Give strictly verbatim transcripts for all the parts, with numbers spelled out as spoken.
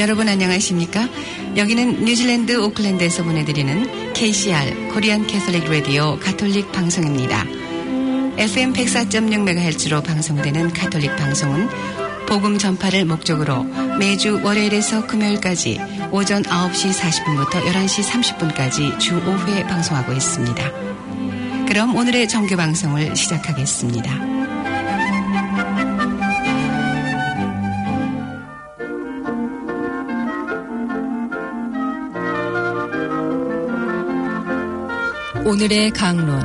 여러분 안녕하십니까? 여기는 뉴질랜드 오클랜드에서 보내드리는 케이씨알 코리안 캐톨릭 라디오 가톨릭 방송입니다. 에프엠 백사 점 육 메가헤르츠로 방송되는 가톨릭 방송은 복음 전파를 목적으로 매주 월요일에서 금요일까지 오전 아홉 시 사십 분부터 열한 시 삼십 분까지 주 오 회 방송하고 있습니다. 그럼 오늘의 정규 방송을 시작하겠습니다. 오늘의 강론.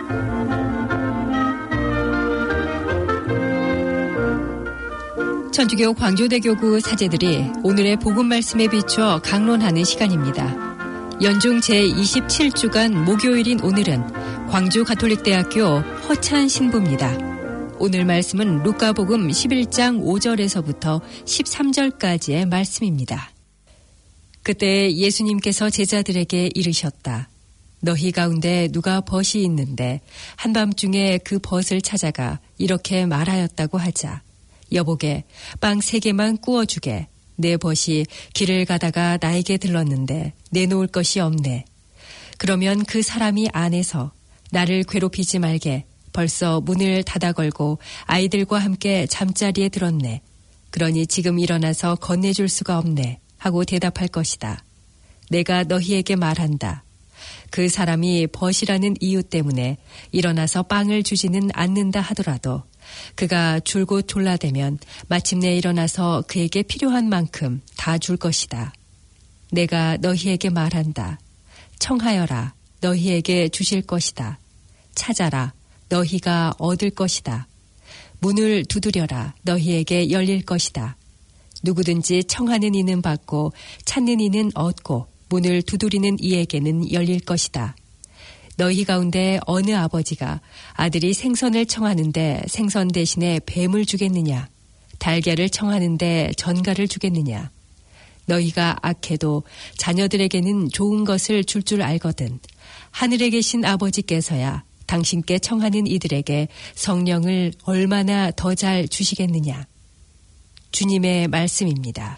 천주교 광교대교구 사제들이 오늘의 복음 말씀에 비추어 강론하는 시간입니다. 연중 제이십칠 주간 목요일인 오늘은 광주가톨릭대학교 허찬 신부입니다. 오늘 말씀은 루카복음 십일 장 오 절에서부터 십삼 절까지의 말씀입니다. 그때 예수님께서 제자들에게 이르셨다. 너희 가운데 누가 벗이 있는데 한밤중에 그 벗을 찾아가 이렇게 말하였다고 하자. 여보게 빵 세 개만 구워주게. 내 벗이 길을 가다가 나에게 들렀는데 내놓을 것이 없네. 그러면 그 사람이 안에서 나를 괴롭히지 말게. 벌써 문을 닫아 걸고 아이들과 함께 잠자리에 들었네. 그러니 지금 일어나서 건네줄 수가 없네. 하고 대답할 것이다. 내가 너희에게 말한다. 그 사람이 벗이라는 이유 때문에 일어나서 빵을 주지는 않는다 하더라도 그가 줄곧 졸라대면 마침내 일어나서 그에게 필요한 만큼 다 줄 것이다. 내가 너희에게 말한다. 청하여라. 너희에게 주실 것이다. 찾아라. 너희가 얻을 것이다. 문을 두드려라. 너희에게 열릴 것이다. 누구든지 청하는 이는 받고 찾는 이는 얻고 문을 두드리는 이에게는 열릴 것이다. 너희 가운데 어느 아버지가 아들이 생선을 청하는데 생선 대신에 뱀을 주겠느냐? 달걀을 청하는데 전갈을 주겠느냐? 너희가 악해도 자녀들에게는 좋은 것을 줄 줄 알거든. 하늘에 계신 아버지께서야 당신께 청하는 이들에게 성령을 얼마나 더 잘 주시겠느냐? 주님의 말씀입니다.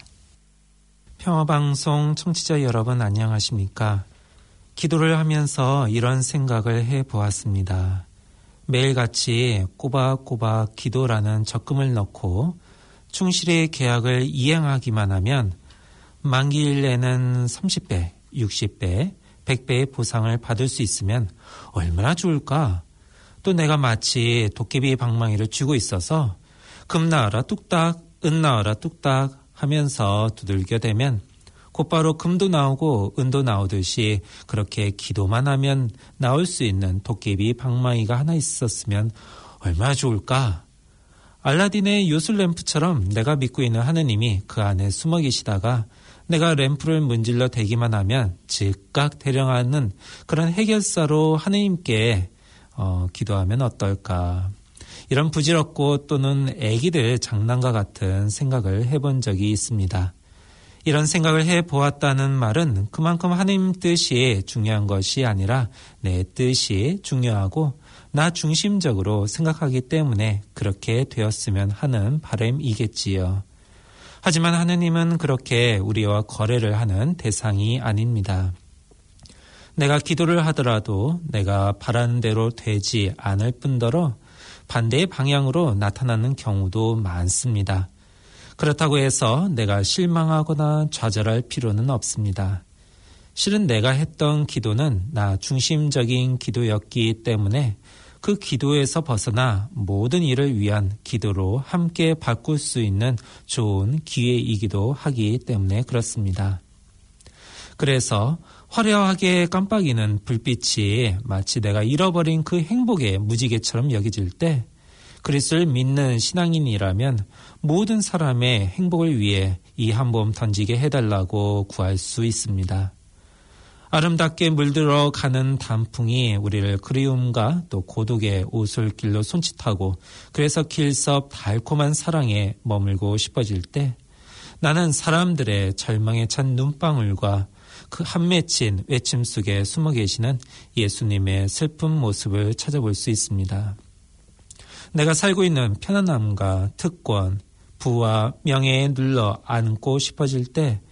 평화방송 청취자 여러분 안녕하십니까? 기도를 하면서 이런 생각을 해보았습니다. 매일같이 꼬박꼬박 기도라는 적금을 넣고 충실히 계약을 이행하기만 하면 만기일에는 삼십 배, 육십 배, 백 배의 보상을 받을 수 있으면 얼마나 좋을까? 또 내가 마치 도깨비 방망이를 쥐고 있어서 금 나와라 뚝딱, 은 나와라 뚝딱 하면서 두들겨 대면 곧바로 금도 나오고 은도 나오듯이 그렇게 기도만 하면 나올 수 있는 도깨비 방망이가 하나 있었으면 얼마나 좋을까? 알라딘의 요술 램프처럼 내가 믿고 있는 하느님이 그 안에 숨어 계시다가 내가 램프를 문질러 대기만 하면 즉각 대령하는 그런 해결사로 하느님께 어, 기도하면 어떨까? 이런 부질없고 또는 애기들 장난과 같은 생각을 해본 적이 있습니다. 이런 생각을 해보았다는 말은 그만큼 하나님 뜻이 중요한 것이 아니라 내 뜻이 중요하고 나 중심적으로 생각하기 때문에 그렇게 되었으면 하는 바람이겠지요. 하지만 하느님은 그렇게 우리와 거래를 하는 대상이 아닙니다. 내가 기도를 하더라도 내가 바라는 대로 되지 않을 뿐더러 반대의 방향으로 나타나는 경우도 많습니다. 그렇다고 해서 내가 실망하거나 좌절할 필요는 없습니다. 실은 내가 했던 기도는 나 중심적인 기도였기 때문에 그 기도에서 벗어나 모든 일을 위한 기도로 함께 바꿀 수 있는 좋은 기회이기도 하기 때문에 그렇습니다. 그래서 화려하게 깜빡이는 불빛이 마치 내가 잃어버린 그 행복의 무지개처럼 여겨질 때 그리스도를 믿는 신앙인이라면 모든 사람의 행복을 위해 이 한 몸 던지게 해달라고 구할 수 있습니다. 아름답게 물들어 가는 단풍이 우리를 그리움과 또 고독의 오솔길로 손짓하고 그래서 길섭 달콤한 사랑에 머물고 싶어질 때 나는 사람들의 절망에 찬 눈방울과 그 한 맺힌 외침 속에 숨어 계시는 예수님의 슬픈 모습을 찾아볼 수 있습니다. 내가 살고 있는 편안함과 특권, 부와 명예에 눌러 앉고 싶어질 때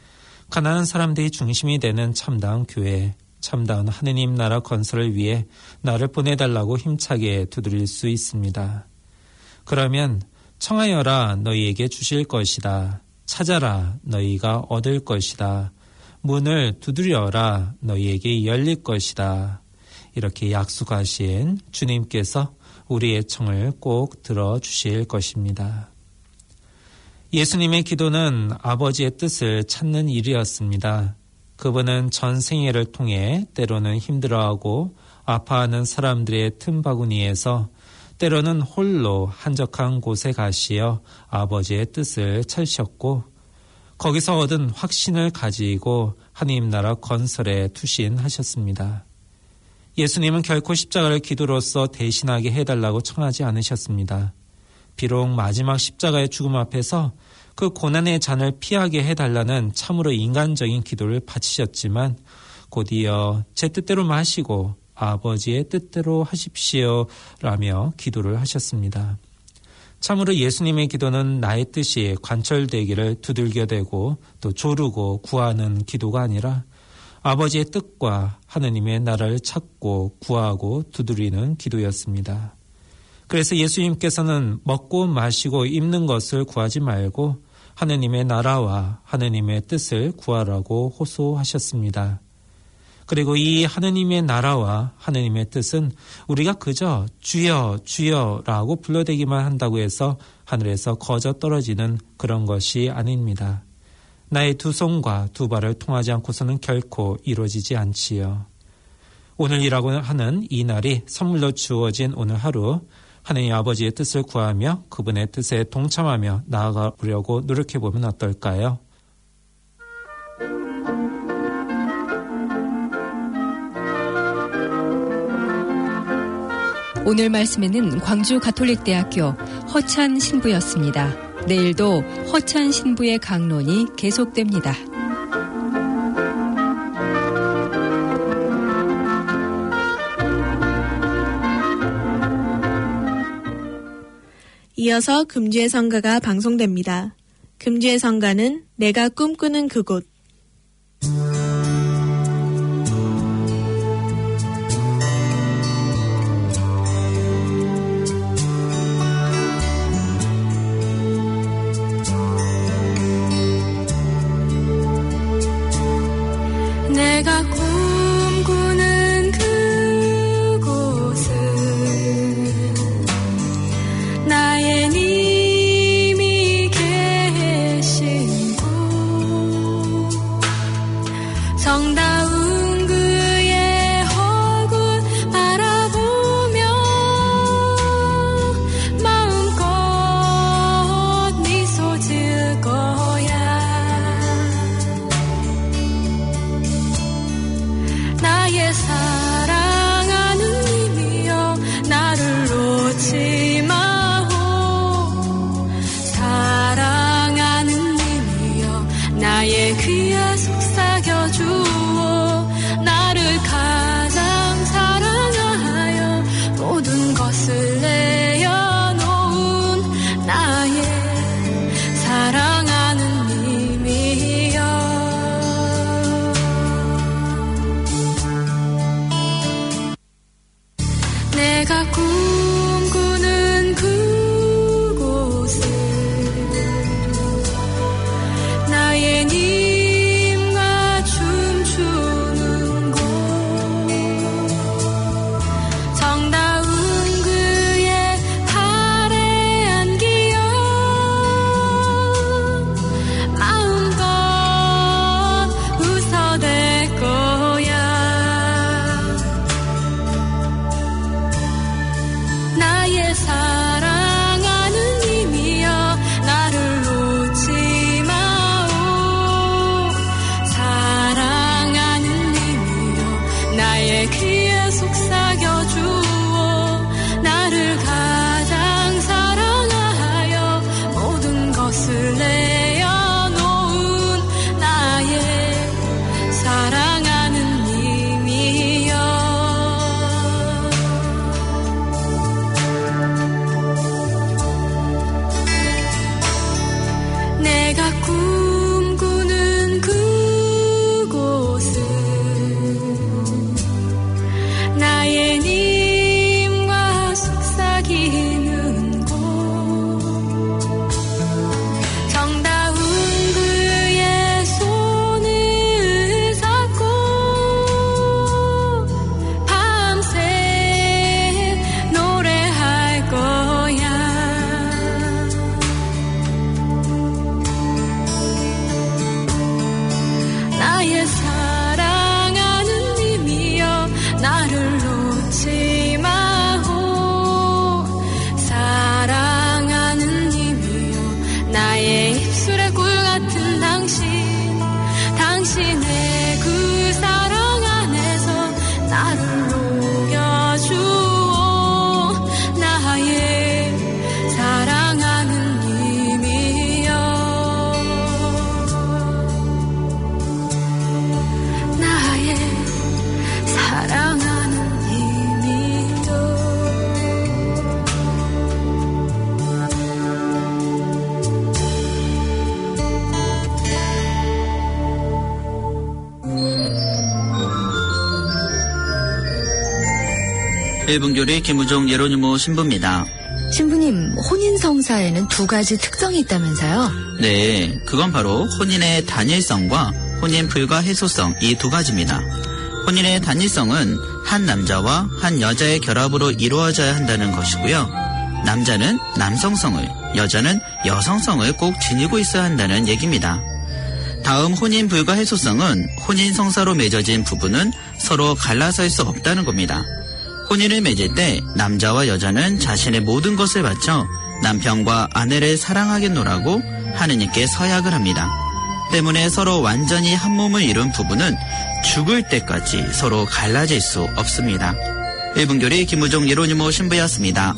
가난한 사람들이 중심이 되는 참다운 교회, 참다운 하느님 나라 건설을 위해 나를 보내달라고 힘차게 두드릴 수 있습니다. 그러면 청하여라 너희에게 주실 것이다. 찾아라 너희가 얻을 것이다. 문을 두드려라 너희에게 열릴 것이다. 이렇게 약속하신 주님께서 우리의 청을 꼭 들어주실 것입니다. 예수님의 기도는 아버지의 뜻을 찾는 일이었습니다. 그분은 전 생애를 통해 때로는 힘들어하고 아파하는 사람들의 틈바구니에서 때로는 홀로 한적한 곳에 가시어 아버지의 뜻을 찾으셨고 거기서 얻은 확신을 가지고 하느님 나라 건설에 투신하셨습니다. 예수님은 결코 십자가를 기도로서 대신하게 해달라고 청하지 않으셨습니다. 비록 마지막 십자가의 죽음 앞에서 그 고난의 잔을 피하게 해달라는 참으로 인간적인 기도를 바치셨지만 곧이어 제 뜻대로 마시고 아버지의 뜻대로 하십시오 라며 기도를 하셨습니다. 참으로 예수님의 기도는 나의 뜻이 관철되기를 두들겨대고 또 조르고 구하는 기도가 아니라 아버지의 뜻과 하느님의 나라를 찾고 구하고 두드리는 기도였습니다. 그래서 예수님께서는 먹고 마시고 입는 것을 구하지 말고 하느님의 나라와 하느님의 뜻을 구하라고 호소하셨습니다. 그리고 이 하느님의 나라와 하느님의 뜻은 우리가 그저 주여 주여라고 불러대기만 한다고 해서 하늘에서 거저 떨어지는 그런 것이 아닙니다. 나의 두 손과 두 발을 통하지 않고서는 결코 이루어지지 않지요. 오늘이라고 하는 이 날이 선물로 주어진 오늘 하루 하느님 아버지의 뜻을 구하며 그분의 뜻에 동참하며 나아가보려고 노력해보면 어떨까요? 오늘 말씀에는 광주 가톨릭대학교 허찬 신부였습니다. 내일도 허찬 신부의 강론이 계속됩니다. 이어서 금주의 성가가 방송됩니다. 금주의 성가는 내가 꿈꾸는 그곳. 내가 꿈꾸는 그곳은 나의 님이 계신 곳 정다운 그의 얼굴 바라보며 마음껏 미소 지을 거야. 나의 사랑하는 님이여 나를 놓지 마오. 사랑하는 님이여 나의 귀에 속삭여 주오. 나를 가장 사랑하여 모든 것을 내어놓은 나의 사랑하는 님이여. 내가 꿈꾸는 그곳은 나의 님과 춤추는 곳 정다운 그의 발에 안기어 마음껏 웃어댈 거야. 일분교리 김우종 예로니모 신부입니다. 신부님, 혼인성사에는 두 가지 특성이 있다면서요? 네, 그건 바로 혼인의 단일성과 혼인 불가해소성 이 두 가지입니다. 혼인의 단일성은 한 남자와 한 여자의 결합으로 이루어져야 한다는 것이고요. 남자는 남성성을, 여자는 여성성을 꼭 지니고 있어야 한다는 얘기입니다. 다음 혼인 불가해소성은 혼인 성사로 맺어진 부부는 서로 갈라설 수 없다는 겁니다. 혼인을 맺을 때 남자와 여자는 자신의 모든 것을 바쳐 남편과 아내를 사랑하겠노라고 하느님께 서약을 합니다. 때문에 서로 완전히 한 몸을 이룬 부부는 죽을 때까지 서로 갈라질 수 없습니다. 일분교리 김우종 예로니모 신부였습니다.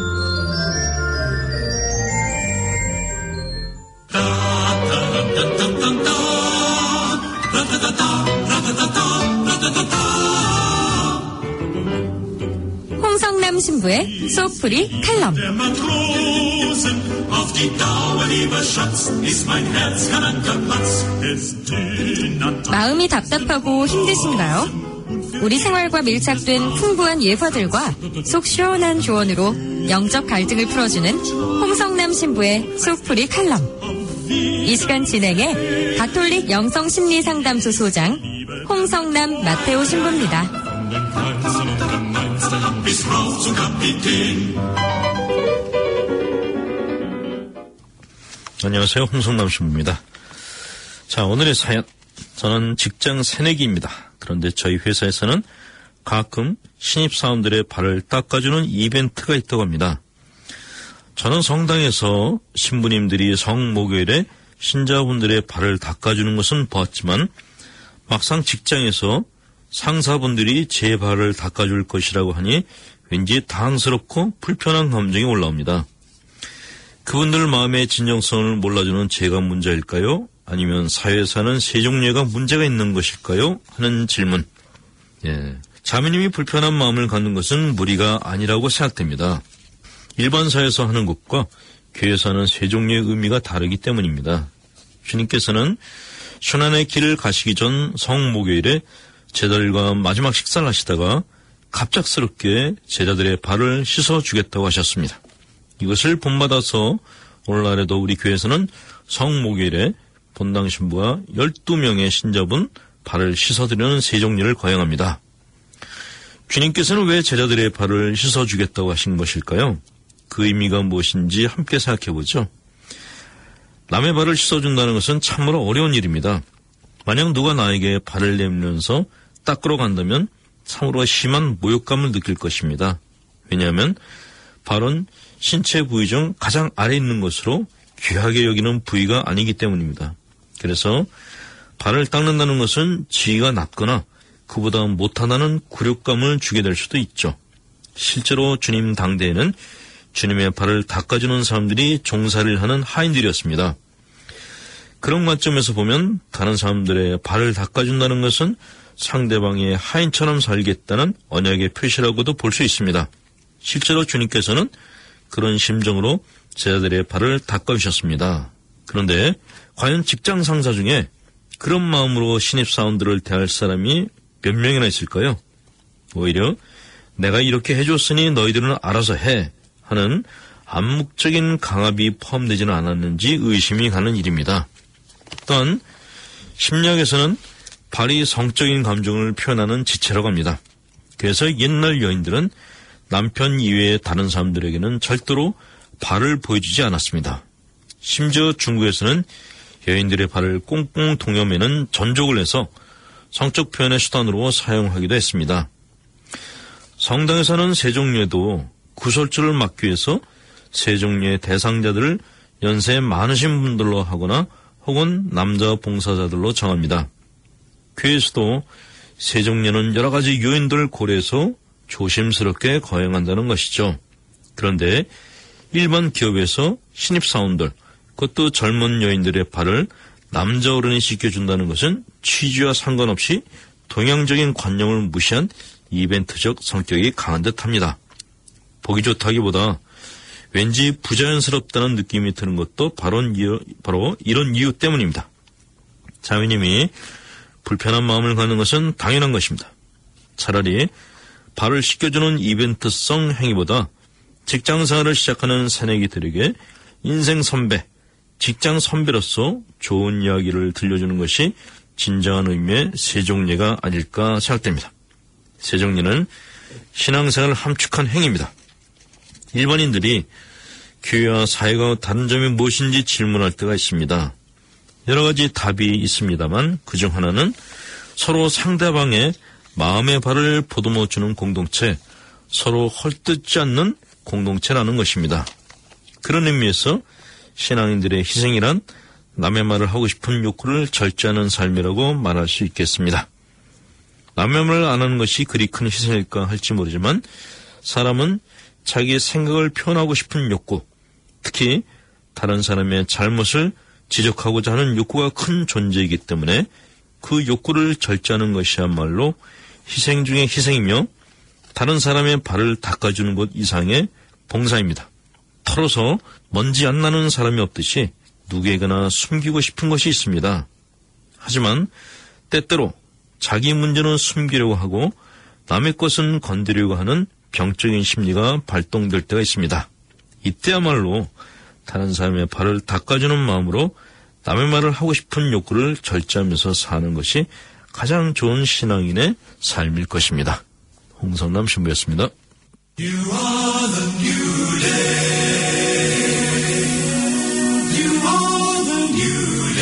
홍성남 신부의 소프리 칼럼. 마음이 답답하고 힘드신가요? 우리 생활과 밀착된 풍부한 예화들과 속 시원한 조언으로 영적 갈등을 풀어주는 홍성남 신부의 소프리 칼럼. 이 시간 진행해 가톨릭 영성심리상담소 소장 홍성남 마테오 신부입니다. 안녕하세요. 홍성남 신부입니다. 자, 오늘의 사연. 저는 직장 새내기입니다. 그런데 저희 회사에서는 가끔 신입사원들의 발을 닦아주는 이벤트가 있다고 합니다. 저는 성당에서 신부님들이 성목요일에 신자분들의 발을 닦아주는 것은 보았지만 막상 직장에서 상사분들이 제 발을 닦아줄 것이라고 하니 왠지 당황스럽고 불편한 감정이 올라옵니다. 그분들 마음의 진정성을 몰라주는 제가 문제일까요? 아니면 사회에서는 세종례가 문제가 있는 것일까요? 하는 질문. 예, 자매님이 불편한 마음을 갖는 것은 무리가 아니라고 생각됩니다. 일반 사회에서 하는 것과 교회에서 하는 세종례의 의미가 다르기 때문입니다. 주님께서는 순환의 길을 가시기 전 성목요일에 제자들과 마지막 식사를 하시다가 갑작스럽게 제자들의 발을 씻어주겠다고 하셨습니다. 이것을 본받아서 오늘날에도 우리 교회에서는 성목요일에 본당 신부가 열두 명의 신자분 발을 씻어드리는 세종례를 거행합니다. 주님께서는 왜 제자들의 발을 씻어주겠다고 하신 것일까요? 그 의미가 무엇인지 함께 생각해보죠. 남의 발을 씻어준다는 것은 참으로 어려운 일입니다. 만약 누가 나에게 발을 내밀면서 닦으러 간다면 참으로 심한 모욕감을 느낄 것입니다. 왜냐하면 발은 신체 부위 중 가장 아래에 있는 것으로 귀하게 여기는 부위가 아니기 때문입니다. 그래서 발을 닦는다는 것은 지위가 낮거나 그보다 못하다는 굴욕감을 주게 될 수도 있죠. 실제로 주님 당대에는 주님의 발을 닦아주는 사람들이 종살이를 하는 하인들이었습니다. 그런 관점에서 보면 다른 사람들의 발을 닦아준다는 것은 상대방의 하인처럼 살겠다는 언약의 표시라고도 볼 수 있습니다. 실제로 주님께서는 그런 심정으로 제자들의 발을 닦아주셨습니다. 그런데 과연 직장 상사 중에 그런 마음으로 신입사원들을 대할 사람이 몇 명이나 있을까요? 오히려 내가 이렇게 해줬으니 너희들은 알아서 해 하는 암묵적인 강압이 포함되지는 않았는지 의심이 가는 일입니다. 또한 심리학에서는 발이 성적인 감정을 표현하는 지체라고 합니다. 그래서 옛날 여인들은 남편 이외의 다른 사람들에게는 절대로 발을 보여주지 않았습니다. 심지어 중국에서는 여인들의 발을 꽁꽁 동여매는 전족을 해서 성적 표현의 수단으로 사용하기도 했습니다. 성당에서는 세종례도 구설주를 막기 위해서 세종례 대상자들을 연세 많으신 분들로 하거나 혹은 남자 봉사자들로 정합니다. 교회에서도 세종례는 여러 가지 요인들을 고려해서 조심스럽게 거행한다는 것이죠. 그런데 일반 기업에서 신입사원들, 그것도 젊은 여인들의 발을 남자 어른이 씻겨준다는 것은 취지와 상관없이 동양적인 관념을 무시한 이벤트적 성격이 강한 듯합니다. 보기 좋다기보다 왠지 부자연스럽다는 느낌이 드는 것도 바로, 바로 이런 이유 때문입니다. 자매님이 불편한 마음을 갖는 것은 당연한 것입니다. 차라리 발을 씻겨주는 이벤트성 행위보다 직장생활을 시작하는 새내기들에게 인생 선배, 직장 선배로서 좋은 이야기를 들려주는 것이 진정한 의미의 세종례가 아닐까 생각됩니다. 세종례는 신앙생활을 함축한 행위입니다. 일반인들이 교회와 사회가 다른 점이 무엇인지 질문할 때가 있습니다. 여러 가지 답이 있습니다만 그중 하나는 서로 상대방의 마음의 발을 보듬어주는 공동체, 서로 헐뜯지 않는 공동체라는 것입니다. 그런 의미에서 신앙인들의 희생이란 남의 말을 하고 싶은 욕구를 절제하는 삶이라고 말할 수 있겠습니다. 남의 말을 안 하는 것이 그리 큰 희생일까 할지 모르지만 사람은 자기의 생각을 표현하고 싶은 욕구, 특히 다른 사람의 잘못을 지적하고자 하는 욕구가 큰 존재이기 때문에 그 욕구를 절제하는 것이야말로 희생 중의 희생이며 다른 사람의 발을 닦아주는 것 이상의 봉사입니다. 털어서 먼지 안 나는 사람이 없듯이 누구에게나 숨기고 싶은 것이 있습니다. 하지만 때때로 자기 문제는 숨기려고 하고 남의 것은 건드리려고 하는 병적인 심리가 발동될 때가 있습니다. 이때야말로 다른 사람의 발을 닦아주는 마음으로 남의 말을 하고 싶은 욕구를 절제하면서 사는 것이 가장 좋은 신앙인의 삶일 것입니다. 홍성남 신부였습니다. You are the new day. You are the new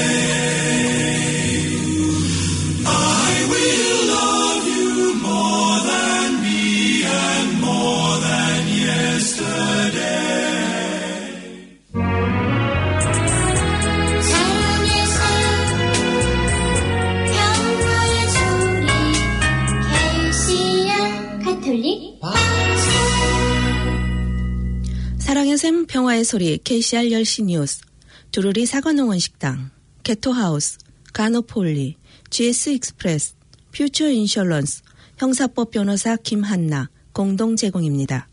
day. I will love you more than me and more than yesterday. 사랑의 샘 평화의 소리 케이씨알 열 시 뉴스 두루리 사과농원 식당 개토하우스 가노폴리 지에스 익스프레스 퓨처 인셜런스 형사법 변호사 김한나 공동 제공입니다.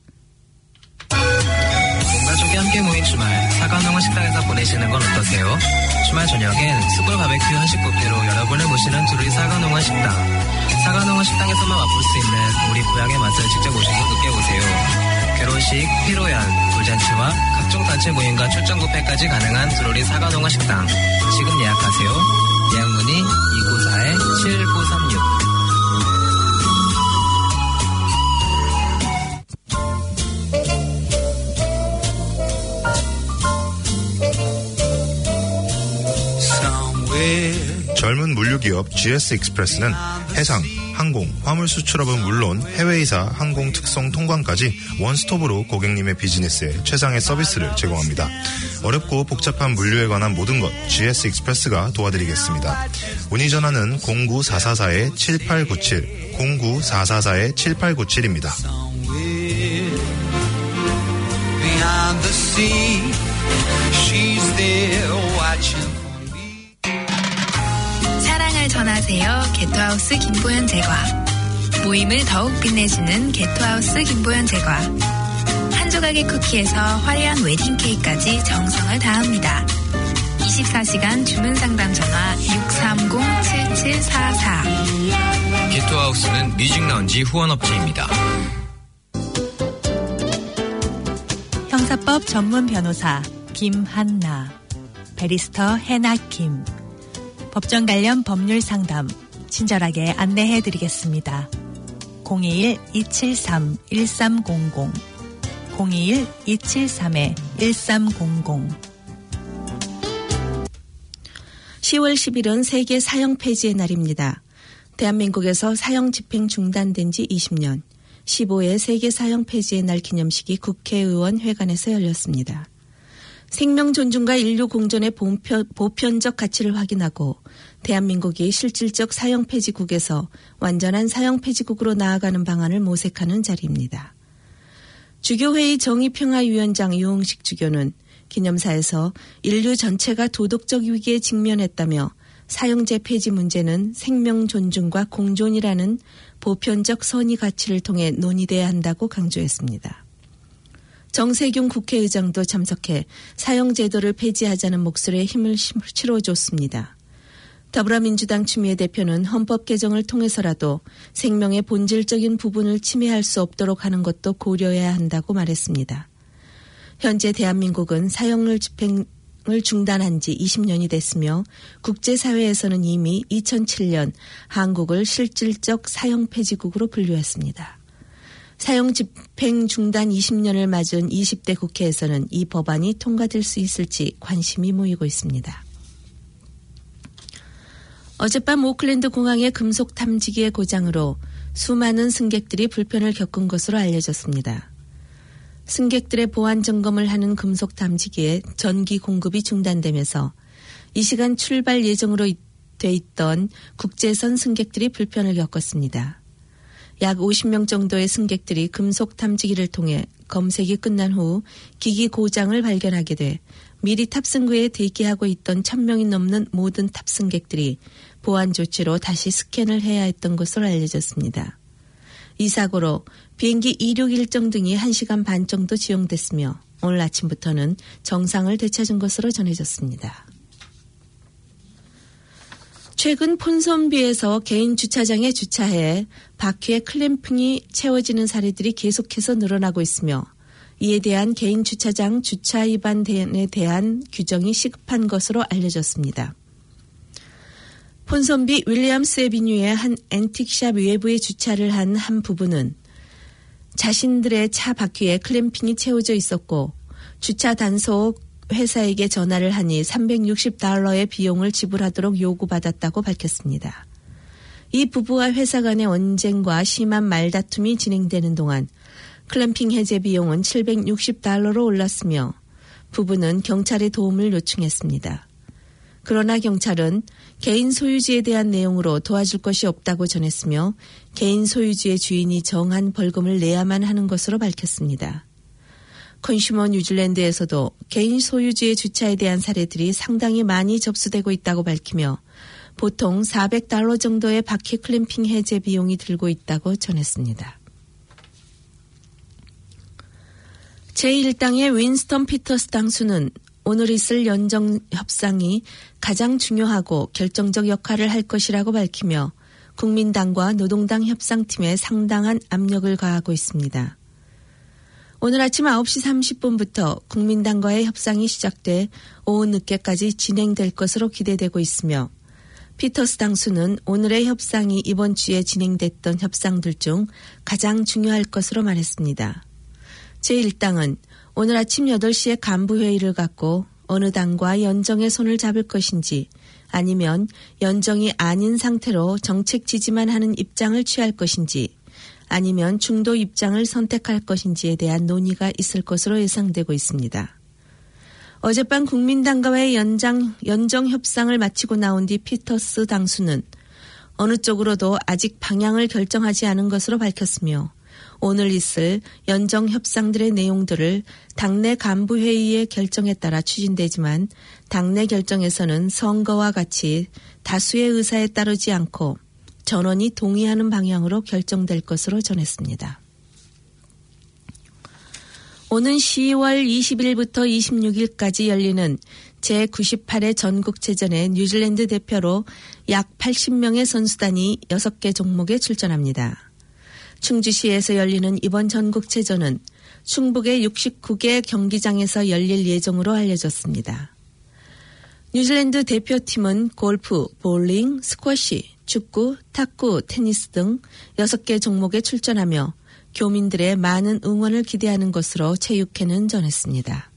가족이 함께 모인 주말 사과농원 식당에서 보내시는 건 어떠세요? 주말 저녁엔 숯불 바베큐 한식 뷔페로 여러분을 모시는 두루리 사과농원 식당. 사과농원 식당에서만 맛볼 수 있는 우리 고향의 맛을 직접 오셔서 느껴보세요. 결혼식, 피로연, 돌잔치와 각종 단체 모임과 출장 뷔페까지 가능한 두루리 사과농원 식당. 지금 예약하세요. 예약 문의 이구사에 칠구삼육. 젊은 물류기업 지에스 익스프레스는 해상, 항공, 화물 수출업은 물론 해외이사 항공 특송 통관까지 원스톱으로 고객님의 비즈니스에 최상의 서비스를 제공합니다. 어렵고 복잡한 물류에 관한 모든 것 지에스 익스프레스가 도와드리겠습니다. 문의 전화는 공구사사사 칠팔구칠, 공구사사사 칠팔구칠입니다. 사랑을 전하세요. 개토하우스 김보현 제과. 모임을 더욱 빛내주는 개토하우스 김보현 제과. 한 조각의 쿠키에서 화려한 웨딩 케이크까지 정성을 다합니다. 이십사 시간 주문 상담 전화 육삼공 칠칠사사. 개토하우스는 뮤직라운지 후원업체입니다. 형사법 전문 변호사 김한나, 베리스터 해나킴, 법정 관련 법률 상담 친절하게 안내해드리겠습니다. 공이일 이칠삼 일삼공공 공이일 이칠삼 일삼공공. 시월 십일은 세계 사형 폐지의 날입니다. 대한민국에서 사형 집행 중단된 지 이십 년, 십오 회 세계 사형 폐지의 날 기념식이 국회의원 회관에서 열렸습니다. 생명 존중과 인류 공존의 보편, 보편적 가치를 확인하고 대한민국이 실질적 사형 폐지국에서 완전한 사형 폐지국으로 나아가는 방안을 모색하는 자리입니다. 주교회의 정의평화위원장 유홍식 주교는 기념사에서 인류 전체가 도덕적 위기에 직면했다며 사형제 폐지 문제는 생명 존중과 공존이라는 보편적 선의 가치를 통해 논의돼야 한다고 강조했습니다. 정세균 국회의장도 참석해 사형제도를 폐지하자는 목소리에 힘을 실어줬습니다. 더불어민주당 추미애 대표는 헌법 개정을 통해서라도 생명의 본질적인 부분을 침해할 수 없도록 하는 것도 고려해야 한다고 말했습니다. 현재 대한민국은 사형을 집행을 중단한 지 이십 년이 됐으며 국제사회에서는 이미 이천칠 년 한국을 실질적 사형 폐지국으로 분류했습니다. 사형 집행 중단 이십 년을 맞은 이십 대 국회에서는 이 법안이 통과될 수 있을지 관심이 모이고 있습니다. 어젯밤 오클랜드 공항의 금속 탐지기의 고장으로 수많은 승객들이 불편을 겪은 것으로 알려졌습니다. 승객들의 보안 점검을 하는 금속 탐지기에 전기 공급이 중단되면서 이 시간 출발 예정으로 돼 있던 국제선 승객들이 불편을 겪었습니다. 약 오십 명 정도의 승객들이 금속 탐지기를 통해 검색이 끝난 후 기기 고장을 발견하게 돼 미리 탑승구에 대기하고 있던 천 명이 넘는 모든 탑승객들이 보안 조치로 다시 스캔을 해야 했던 것으로 알려졌습니다. 이 사고로 비행기 이륙 일정 등이 한 시간 반 정도 지연됐으며 오늘 아침부터는 정상을 되찾은 것으로 전해졌습니다. 최근 폰선비에서 개인 주차장에 주차해 바퀴에 클램핑이 채워지는 사례들이 계속해서 늘어나고 있으며 이에 대한 개인 주차장 주차 위반에 대한 규정이 시급한 것으로 알려졌습니다. 폰선비 윌리엄스 애비뉴의 한 앤틱샵 외부에 주차를 한 한 부부는 자신들의 차 바퀴에 클램핑이 채워져 있었고 주차 단속 회사에게 전화를 하니 삼백육십 달러의 비용을 지불하도록 요구받았다고 밝혔습니다. 이 부부와 회사 간의 언쟁과 심한 말다툼이 진행되는 동안 클램핑 해제 비용은 칠백육십 달러로 올랐으며 부부는 경찰의 도움을 요청했습니다. 그러나 경찰은 개인 소유지에 대한 내용으로 도와줄 것이 없다고 전했으며 개인 소유지의 주인이 정한 벌금을 내야만 하는 것으로 밝혔습니다. 컨슈머 뉴질랜드에서도 개인 소유지의 주차에 대한 사례들이 상당히 많이 접수되고 있다고 밝히며 보통 사백 달러 정도의 바퀴 클램핑 해제 비용이 들고 있다고 전했습니다. 제일 당의 윈스턴 피터스 당수는 오늘 있을 연정 협상이 가장 중요하고 결정적 역할을 할 것이라고 밝히며 국민당과 노동당 협상팀에 상당한 압력을 가하고 있습니다. 오늘 아침 아홉 시 삼십 분부터 국민당과의 협상이 시작돼 오후 늦게까지 진행될 것으로 기대되고 있으며 피터스 당수는 오늘의 협상이 이번 주에 진행됐던 협상들 중 가장 중요할 것으로 말했습니다. 제일 당은 오늘 아침 여덟 시에 간부회의를 갖고 어느 당과 연정의 손을 잡을 것인지 아니면 연정이 아닌 상태로 정책 지지만 하는 입장을 취할 것인지 아니면 중도 입장을 선택할 것인지에 대한 논의가 있을 것으로 예상되고 있습니다. 어젯밤 국민당과의 연장, 연정 협상을 마치고 나온 뒤 피터스 당수는 어느 쪽으로도 아직 방향을 결정하지 않은 것으로 밝혔으며 오늘 있을 연정 협상들의 내용들을 당내 간부회의의 결정에 따라 추진되지만 당내 결정에서는 선거와 같이 다수의 의사에 따르지 않고 전원이 동의하는 방향으로 결정될 것으로 전했습니다. 오는 시월 이십일부터 이십육일까지 열리는 제구십팔 회 전국체전에 뉴질랜드 대표로 약 팔십 명의 선수단이 여섯 개 종목에 출전합니다. 충주시에서 열리는 이번 전국체전은 충북의 육십구 개 경기장에서 열릴 예정으로 알려졌습니다. 뉴질랜드 대표팀은 골프, 볼링, 스쿼시, 축구, 탁구, 테니스 등 여섯 개 종목에 출전하며 교민들의 많은 응원을 기대하는 것으로 체육회는 전했습니다.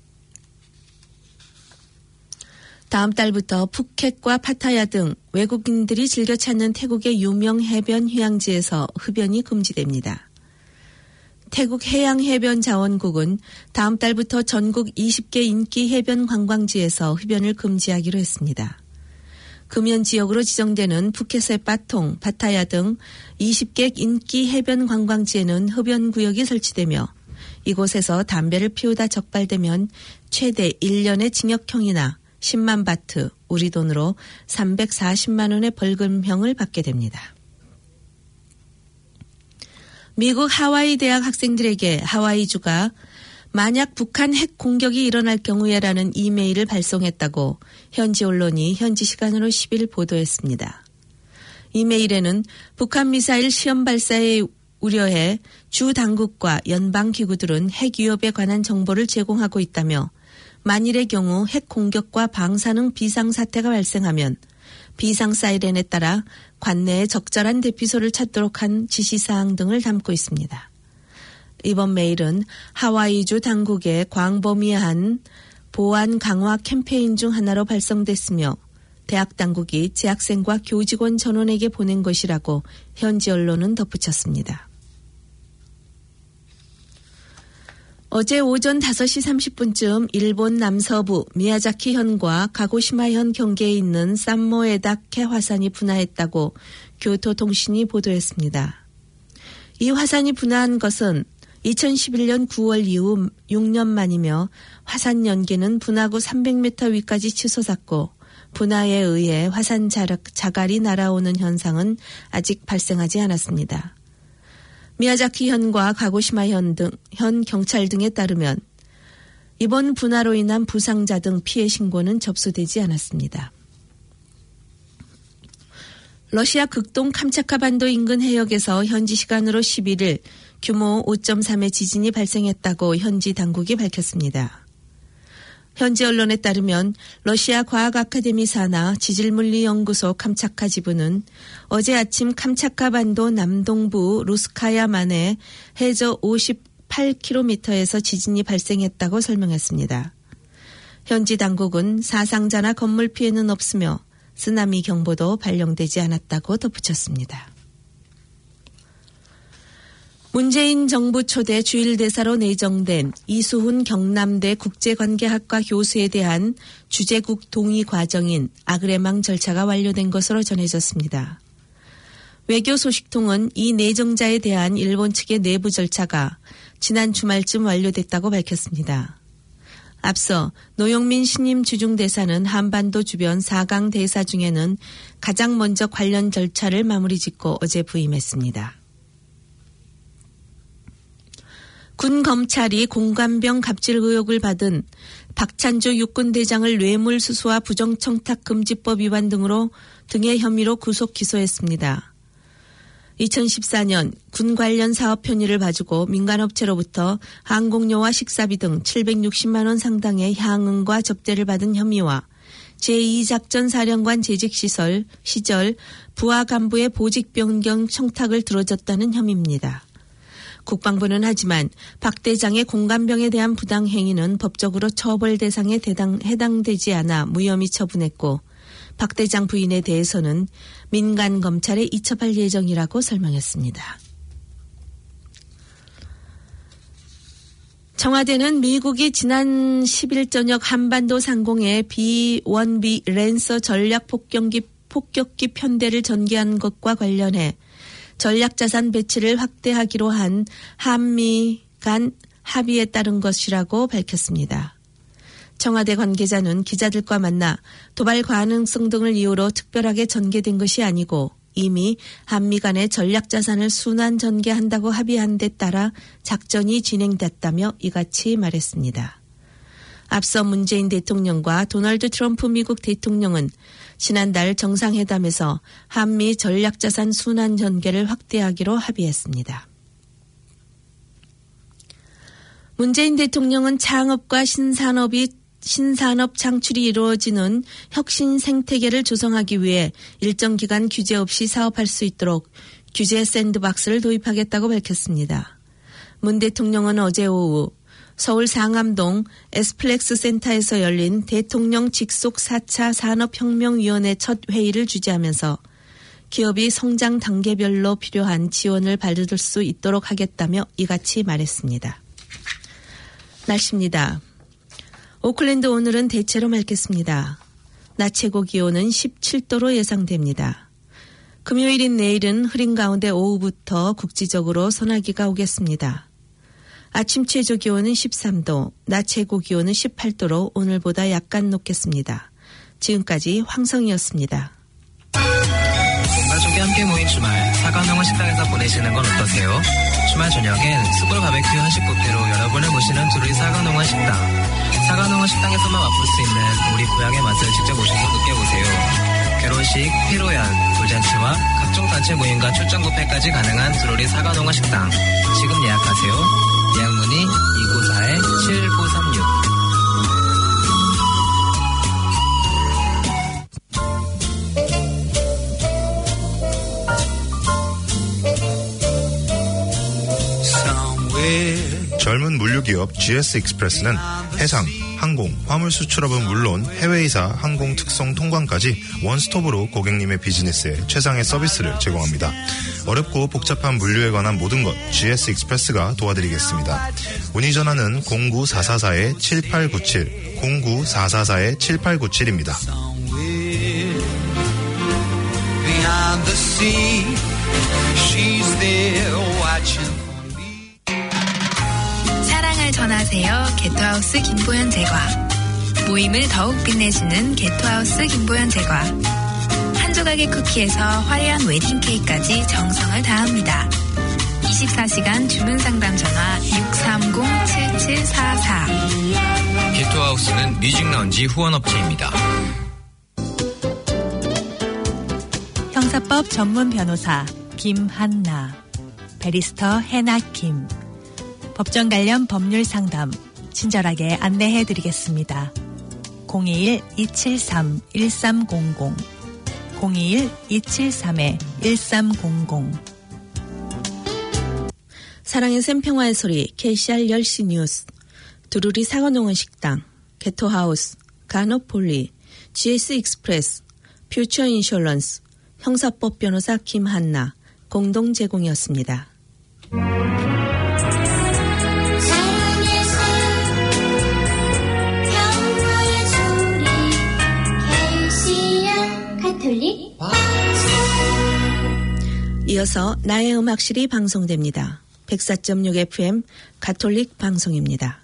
다음 달부터 푸켓과 파타야 등 외국인들이 즐겨 찾는 태국의 유명 해변 휴양지에서 흡연이 금지됩니다. 태국 해양해변자원국은 다음 달부터 전국 이십 개 인기 해변 관광지에서 흡연을 금지하기로 했습니다. 금연 지역으로 지정되는 푸켓의 빠통, 파타야 등 이십 개 인기 해변 관광지에는 흡연 구역이 설치되며 이곳에서 담배를 피우다 적발되면 최대 일 년의 징역형이나 십만 바트, 우리 돈으로 삼백사십만 원의 벌금형을 받게 됩니다. 미국 하와이 대학 학생들에게 하와이주가 만약 북한 핵 공격이 일어날 경우에라는 이메일을 발송했다고 현지 언론이 현지 시간으로 십 일 보도했습니다. 이메일에는 북한 미사일 시험 발사에 우려해 주 당국과 연방 기구들은 핵 위협에 관한 정보를 제공하고 있다며 만일의 경우 핵 공격과 방사능 비상사태가 발생하면 비상 사이렌에 따라 관내에 적절한 대피소를 찾도록 한 지시사항 등을 담고 있습니다. 이번 메일은 하와이주 당국의 광범위한 보안 강화 캠페인 중 하나로 발송됐으며 대학 당국이 재학생과 교직원 전원에게 보낸 것이라고 현지 언론은 덧붙였습니다. 어제 오전 다섯 시 삼십 분쯤 일본 남서부 미야자키현과 가고시마현 경계에 있는 산모에다케 화산이 분화했다고 교토통신이 보도했습니다. 이 화산이 분화한 것은 이천십일 년 구월 이후 육 년 만이며 화산 연기는 분화구 삼백 미터 위까지 치솟았고 분화에 의해 화산 자갈이 날아오는 현상은 아직 발생하지 않았습니다. 미야자키현과 가고시마현 등, 현 경찰 등에 따르면 이번 분화로 인한 부상자 등 피해 신고는 접수되지 않았습니다. 러시아 극동 캄차카반도 인근 해역에서 현지 시간으로 십일 일 규모 오 점 삼의 지진이 발생했다고 현지 당국이 밝혔습니다. 현지 언론에 따르면 러시아 과학 아카데미 산하 지질물리연구소 캄차카 지부는 어제 아침 캄차카 반도 남동부 루스카야만의 해저 오십팔 킬로미터에서 지진이 발생했다고 설명했습니다. 현지 당국은 사상자나 건물 피해는 없으며 쓰나미 경보도 발령되지 않았다고 덧붙였습니다. 문재인 정부 초대 주일대사로 내정된 이수훈 경남대 국제관계학과 교수에 대한 주재국 동의 과정인 아그레망 절차가 완료된 것으로 전해졌습니다. 외교 소식통은 이 내정자에 대한 일본 측의 내부 절차가 지난 주말쯤 완료됐다고 밝혔습니다. 앞서 노영민 신임 주중대사는 한반도 주변 사 강 대사 중에는 가장 먼저 관련 절차를 마무리 짓고 어제 부임했습니다. 군 검찰이 공관병 갑질 의혹을 받은 박찬주 육군대장을 뇌물수수와 부정청탁금지법 위반 등으로 등의 혐의로 구속 기소했습니다. 이천십사 년 군 관련 사업 편의를 봐주고 민간업체로부터 항공료와 식사비 등 칠백육십만 원 상당의 향응과 접대를 받은 혐의와 제이 작전사령관 재직시설 시절 부하 간부의 보직 변경 청탁을 들어줬다는 혐의입니다. 국방부는 하지만 박 대장의 공관병에 대한 부당행위는 법적으로 처벌 대상에 해당되지 않아 무혐의 처분했고 박 대장 부인에 대해서는 민간 검찰에 이첩할 예정이라고 설명했습니다. 청와대는 미국이 지난 십 일 저녁 한반도 상공에 비 원 비 랜서 전략 폭격기, 폭격기 편대를 전개한 것과 관련해 전략자산 배치를 확대하기로 한 한미 간 합의에 따른 것이라고 밝혔습니다. 청와대 관계자는 기자들과 만나 도발 가능성 등을 이유로 특별하게 전개된 것이 아니고 이미 한미 간의 전략자산을 순환 전개한다고 합의한 데 따라 작전이 진행됐다며 이같이 말했습니다. 앞서 문재인 대통령과 도널드 트럼프 미국 대통령은 지난달 정상회담에서 한미 전략자산 순환 전개를 확대하기로 합의했습니다. 문재인 대통령은 창업과 신산업이 신산업 창출이 이루어지는 혁신 생태계를 조성하기 위해 일정 기간 규제 없이 사업할 수 있도록 규제 샌드박스를 도입하겠다고 밝혔습니다. 문 대통령은 어제 오후 서울 상암동 에스플렉스 센터에서 열린 대통령 직속 사 차 산업혁명위원회 첫 회의를 주재하면서 기업이 성장 단계별로 필요한 지원을 받을 수 있도록 하겠다며 이같이 말했습니다. 날씨입니다. 오클랜드 오늘은 대체로 맑겠습니다. 낮 최고 기온은 십칠 도로 예상됩니다. 금요일인 내일은 흐린 가운데 오후부터 국지적으로 소나기가 오겠습니다. 아침 최저 기온은 십삼 도, 낮 최고 기온은 십팔 도로 오늘보다 약간 높겠습니다. 지금까지 황성이었습니다. 뭔가 좀 가족과 함께 모인 주말 사과농원 식당에서 보내시는 건 어떠세요? 주말 저녁엔 숯불 바베큐 한식 뷔페로 여러분을 모시는 두루리 사과농원 식당. 사과농원 식당에서만 맛볼 수 있는 우리 고향의 맛을 직접 오셔서 느껴보세요. 결혼식, 피로연, 돌잔치와 각종 단체 모임과 출장 뷔페까지 가능한 두루리 사과농원 식당. 지금 예약하세요. 예약 문의 이구사 칠구삼육. 젊은 물류기업 지에스 익스프레스는 해상, 항공, 화물 수출업은 물론 해외이사 항공 특성 통관까지 원스톱으로 고객님의 비즈니스에 최상의 서비스를 제공합니다. 어렵고 복잡한 물류에 관한 모든 것 지에스 익스프레스가 도와드리겠습니다. 문의 전화는 공구사사사 칠팔구칠, 공구사사사 칠팔구칠입니다. 사랑을 전하세요. 게토하우스 김보현 제과. 모임을 더욱 빛내주는 게토하우스 김보현 제과. 한 조각의 쿠키에서 화려한 웨딩 케이크까지 정성을 다합니다. 이십사 시간 주문 상담 전화 육삼공 칠칠사사. 게토하우스는 뮤직라운지 후원업체입니다. 형사법 전문 변호사 김한나, 베리스터 해나킴, 법정 관련 법률 상담 친절하게 안내해드리겠습니다. 공이일 이칠삼 일삼공공, 공이일 이칠삼 일삼공공. 사랑의 샘 평화의 소리 케이씨알 열 시 뉴스, 두루리 사과농원 식당, 게토하우스, 가노폴리, 지에스 익스프레스, 퓨처 인쇼런스, 형사법 변호사 김한나 공동 제공이었습니다. 이어서 나의 음악실이 방송됩니다. 백사 점 육 에프엠 가톨릭 방송입니다.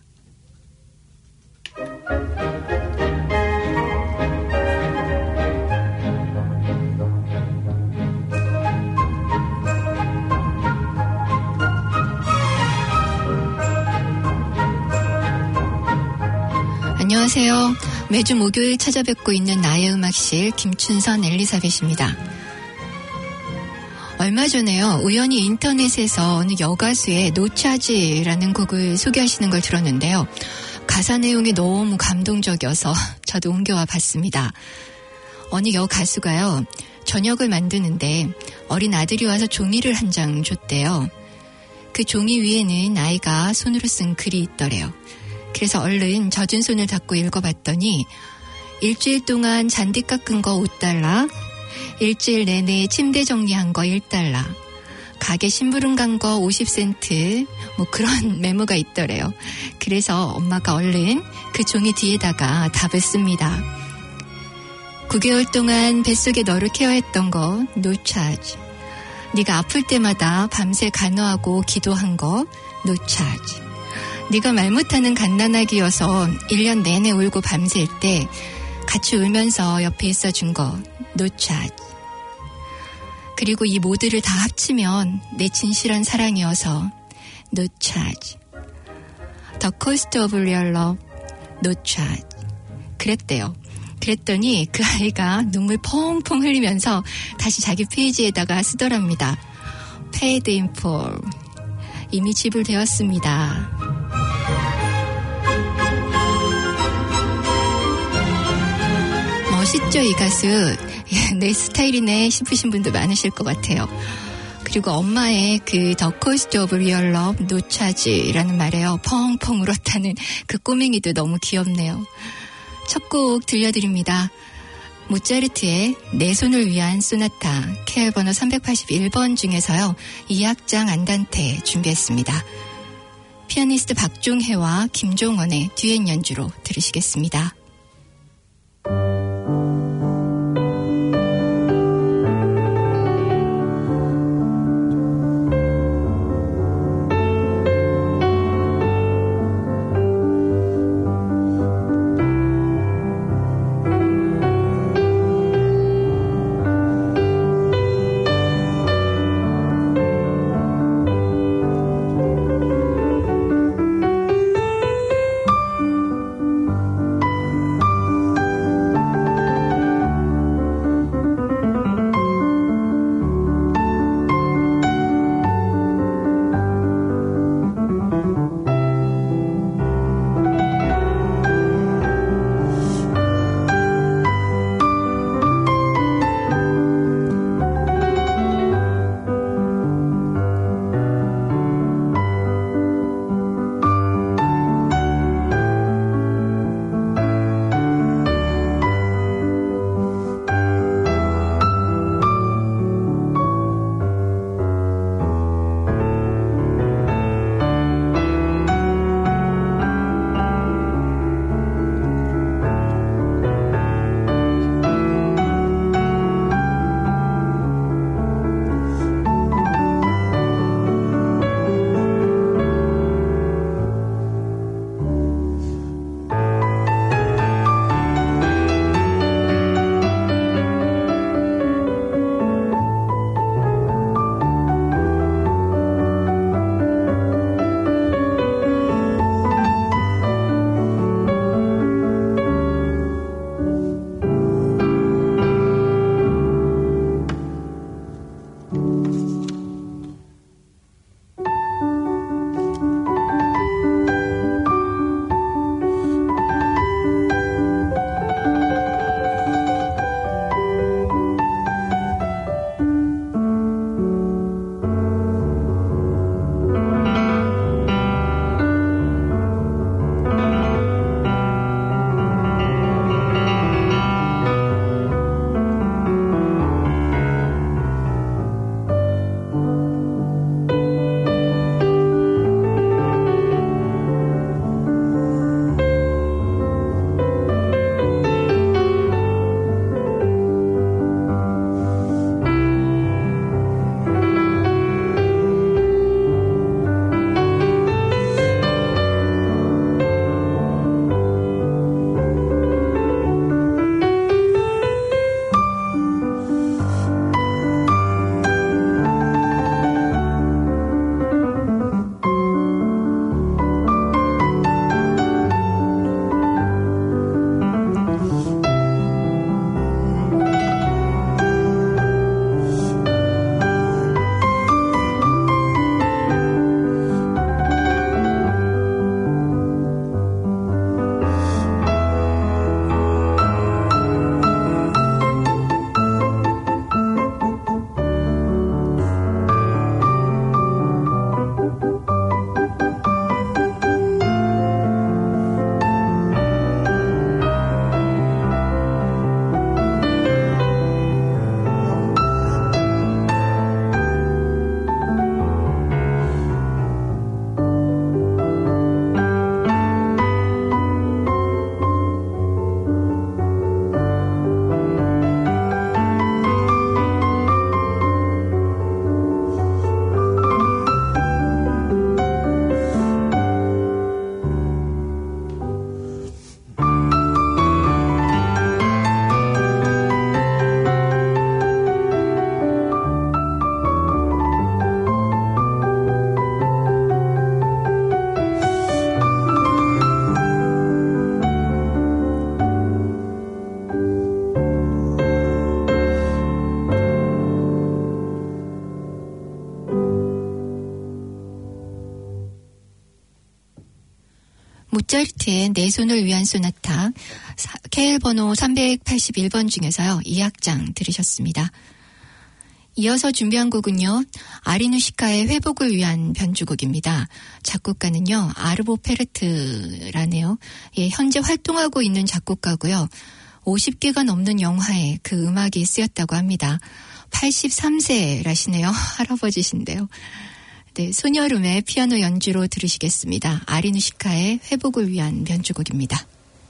안녕하세요. 매주 목요일 찾아뵙고 있는 나의 음악실 김춘선 엘리사벳입니다. 얼마 전에요. 우연히 인터넷에서 어느 여가수의 노차지라는 곡을 소개하시는 걸 들었는데요. 가사 내용이 너무 감동적이어서 저도 옮겨와 봤습니다. 어느 여가수가요. 저녁을 만드는데 어린 아들이 와서 종이를 한 장 줬대요. 그 종이 위에는 아이가 손으로 쓴 글이 있더래요. 그래서 얼른 젖은 손을 닦고 읽어봤더니 일주일 동안 잔디 깎은 거 오 달러, 일주일 내내 침대 정리한 거 일 달러, 가게 심부름 간 거 오십 센트, 뭐 그런 메모가 있더래요. 그래서 엄마가 얼른 그 종이 뒤에다가 답을 씁니다. 구 개월 동안 뱃속에 너를 케어했던 거 no charge. 네가 아플 때마다 밤새 간호하고 기도한 거 no charge. 네가 말 못하는 갓난아기여서 일 년 내내 울고 밤샐 때 같이 울면서 옆에 있어준 거 no charge. 그리고 이 모두를 다 합치면 내 진실한 사랑이어서 no charge. The cost of real love no charge. 그랬대요. 그랬더니 그 아이가 눈물 펑펑 흘리면서 다시 자기 페이지에다가 쓰더랍니다. Paid in full. 이미 지불되었습니다. 멋있죠, 이 가수. 내 스타일이네 싶으신 분도 많으실 것 같아요. 그리고 엄마의 그 The Cost of Real Love No Charge라는 말에요. 펑펑 울었다는 그 꼬맹이도 너무 귀엽네요. 첫 곡 들려드립니다. 모차르트의 내 손을 위한 소나타 케어 번호 삼백팔십일 번 중에서요. 이 악장 안단테 준비했습니다. 피아니스트 박종혜와 김종원의 듀엣 연주로 들으시겠습니다. 모차르트의 내 손을 위한 소나타 케일 번호 삼백팔십일 번 중에서요. 이 악장 들으셨습니다. 이어서 준비한 곡은요. 아리누시카의 회복을 위한 변주곡입니다. 작곡가는요. 아르보 페르트라네요. 예, 현재 활동하고 있는 작곡가고요. 오십 개가 넘는 영화에 그 음악이 쓰였다고 합니다. 팔십삼 세라시네요. 할아버지신데요. 네, 소녀룸의 피아노 연주로 들으시겠습니다. 아리누시카의 회복을 위한 변주곡입니다.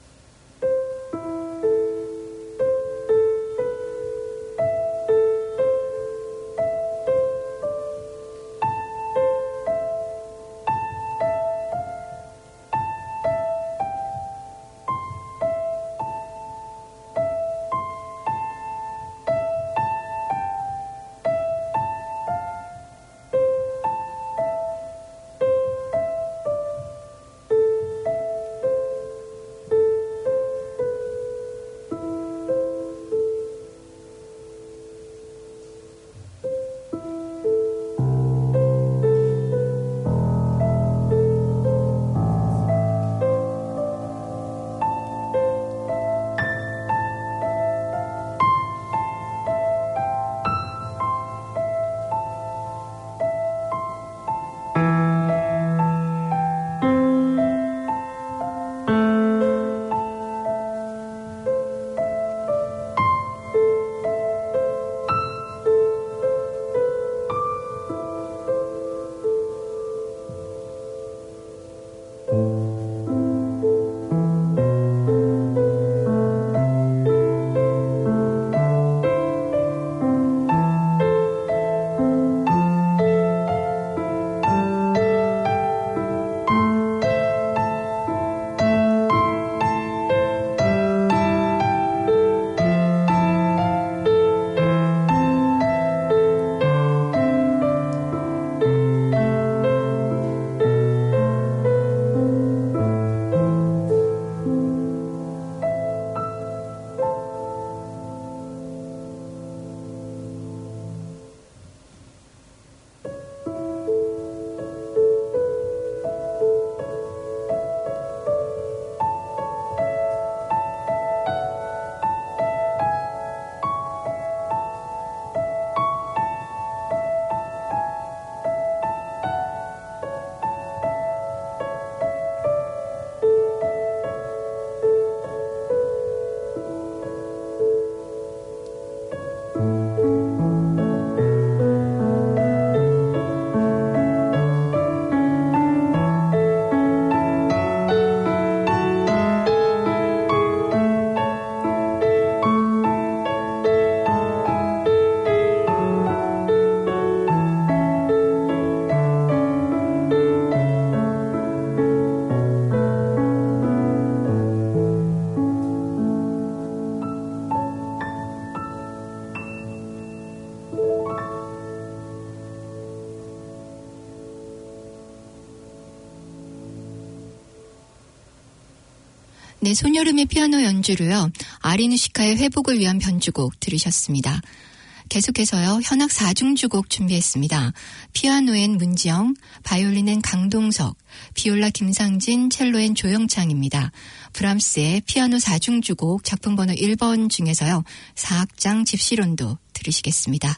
네, 소녀름의 피아노 연주로요. 아리누시카의 회복을 위한 변주곡 들으셨습니다. 계속해서요. 현악 사중주곡 준비했습니다. 피아노엔 문지영, 바이올린엔 강동석, 비올라 김상진, 첼로엔 조영창입니다. 브람스의 피아노 사중주곡 작품 번호 일 번 중에서요. 사 악장 집시론도 들으시겠습니다.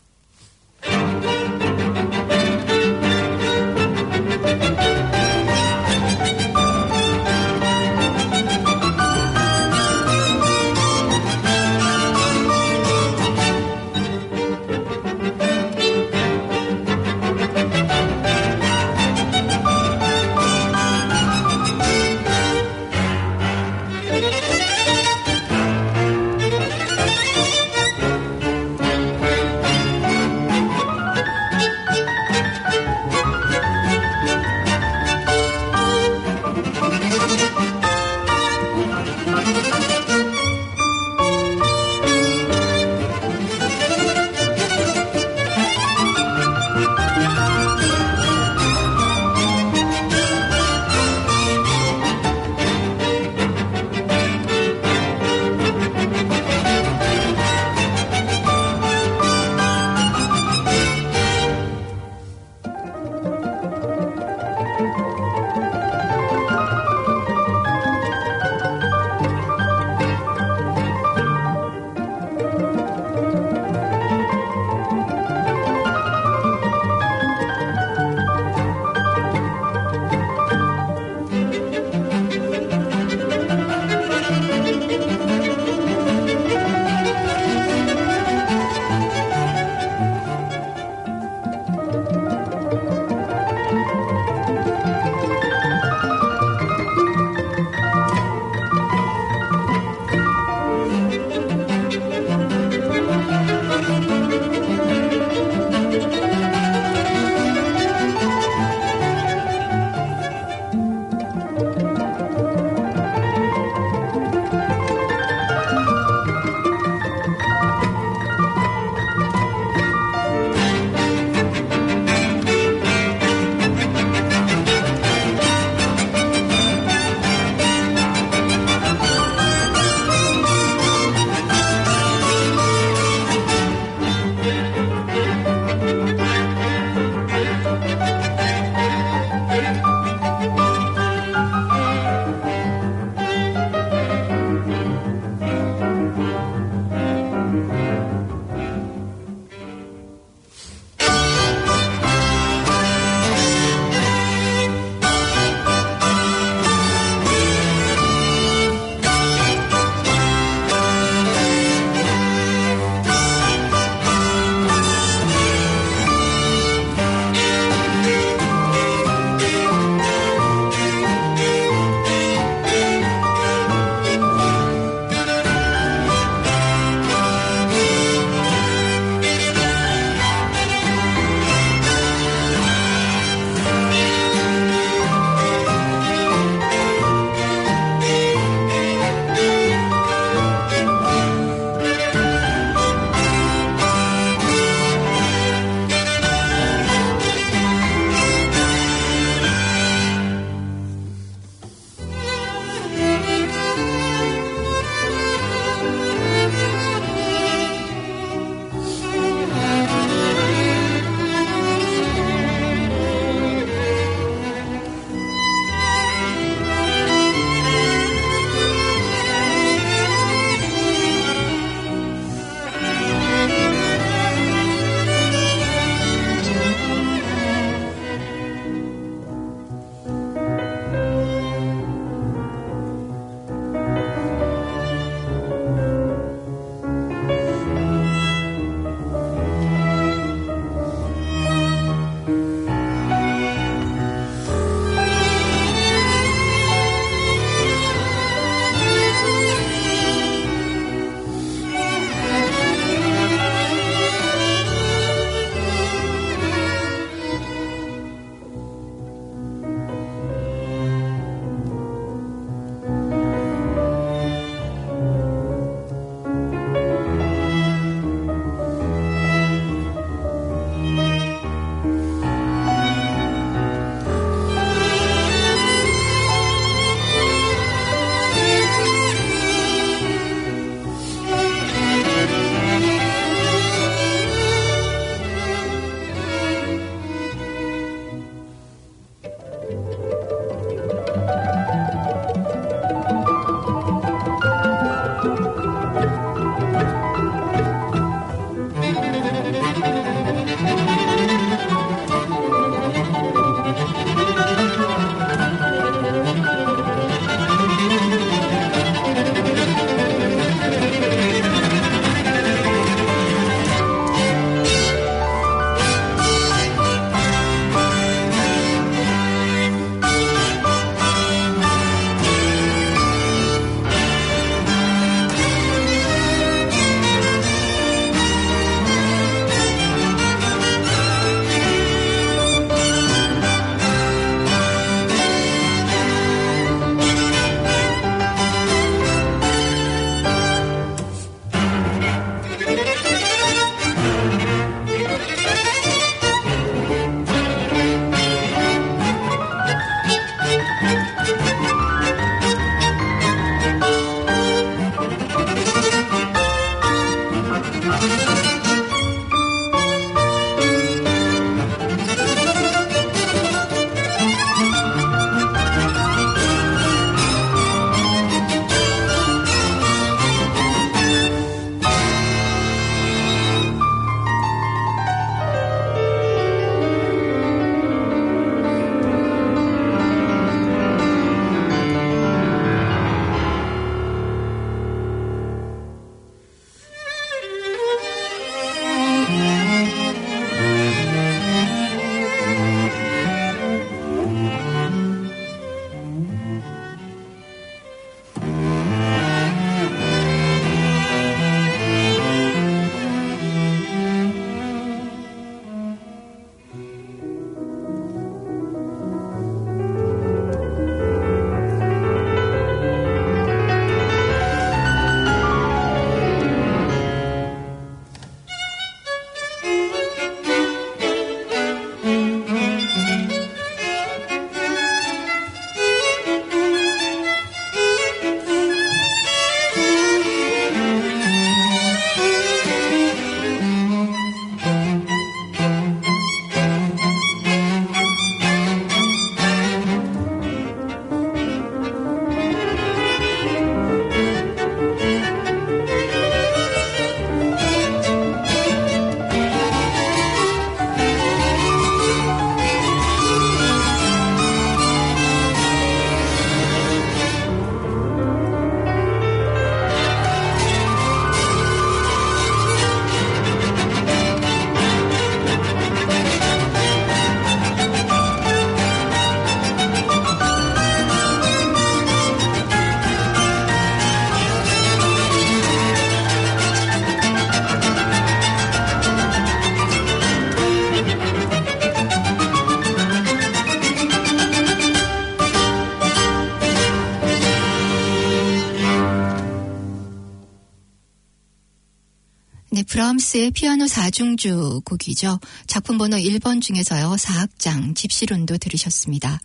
네, 브라함스의 피아노 사중주 곡이죠. 작품 번호 일 번 중에서요. 사악장 집시론도 들으셨습니다.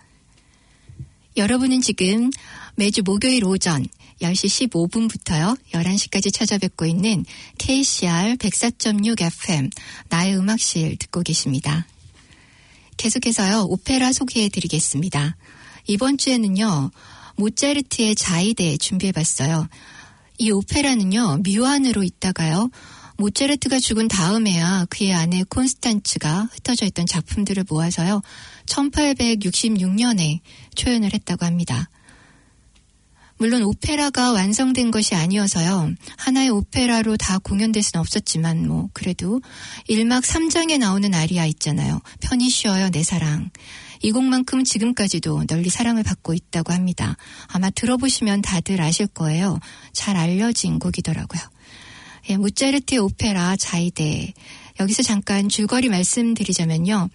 여러분은 지금 매주 목요일 오전 열 시 십오 분부터요. 열한 시까지 찾아뵙고 있는 케이씨알 백사 점 육 에프엠 나의 음악실 듣고 계십니다. 계속해서요. 오페라 소개해드리겠습니다. 이번 주에는요. 모차르트의 자이데 준비해봤어요. 이 오페라는요. 뮤안으로 있다가요. 모차르트가 죽은 다음에야 그의 아내 콘스탄츠가 흩어져 있던 작품들을 모아서요. 천팔백육십육 년에 초연을 했다고 합니다. 물론 오페라가 완성된 것이 아니어서요. 하나의 오페라로 다 공연될 수는 없었지만 뭐 그래도 일 막 삼 장에 나오는 아리아 있잖아요. 편히 쉬어요 내 사랑. 이 곡만큼 지금까지도 널리 사랑을 받고 있다고 합니다. 아마 들어보시면 다들 아실 거예요. 잘 알려진 곡이더라고요. 예, 모차르트의 오페라 자이데. 여기서 잠깐 줄거리 말씀드리자면요.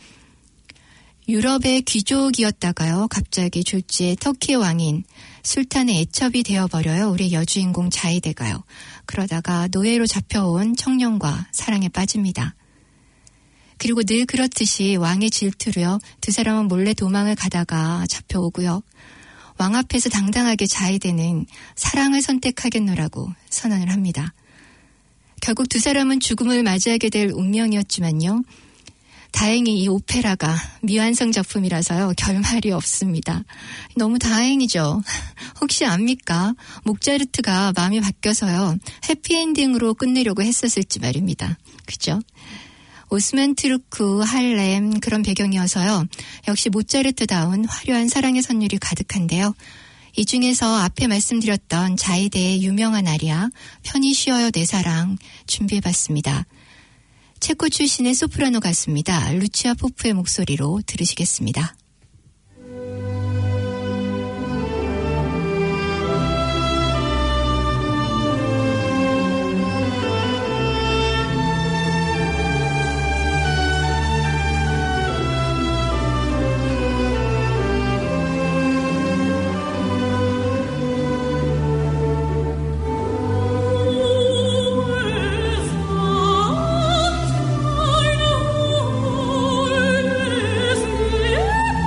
유럽의 귀족이었다가요. 갑자기 졸지에 터키의 왕인 술탄의 애첩이 되어버려요. 우리 여주인공 자이데가요. 그러다가 노예로 잡혀온 청년과 사랑에 빠집니다. 그리고 늘 그렇듯이 왕의 질투로요. 두 사람은 몰래 도망을 가다가 잡혀오고요. 왕 앞에서 당당하게 자이데는 사랑을 선택하겠노라고 선언을 합니다. 결국 두 사람은 죽음을 맞이하게 될 운명이었지만요. 다행히 이 오페라가 미완성 작품이라서요. 결말이 없습니다. 너무 다행이죠. 혹시 압니까? 모차르트가 마음이 바뀌어서요. 해피엔딩으로 끝내려고 했었을지 말입니다. 그죠? 오스만 트루크, 할렘 그런 배경이어서요. 역시 모차르트다운 화려한 사랑의 선율이 가득한데요. 이 중에서 앞에 말씀드렸던 자이데의 유명한 아리아 편히 쉬어요 내 사랑 준비해봤습니다. 체코 출신의 소프라노 가수입니다. 루치아 포프의 목소리로 들으시겠습니다. Yeah.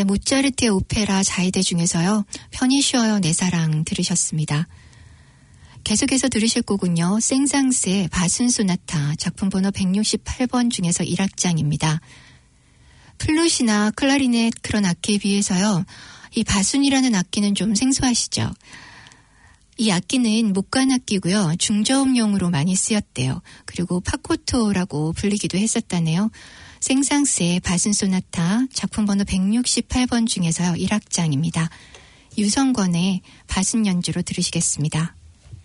네, 모차르트의 오페라 자이데 중에서요. 편히 쉬어요 내 사랑 들으셨습니다. 계속해서 들으실 곡은요. 생상스의 바순 소나타 작품 번호 백육십팔 번 중에서 일 악장입니다. 플룻이나 클라리넷 그런 악기에 비해서요. 이 바순이라는 악기는 좀 생소하시죠? 이 악기는 목관악기고요. 중저음용으로 많이 쓰였대요. 그리고 파코토라고 불리기도 했었다네요. 생상스의 바순 소나타 작품 번호 백육십팔 번 중에서요. 일 악장입니다. 유성권의 바순 연주로 들으시겠습니다.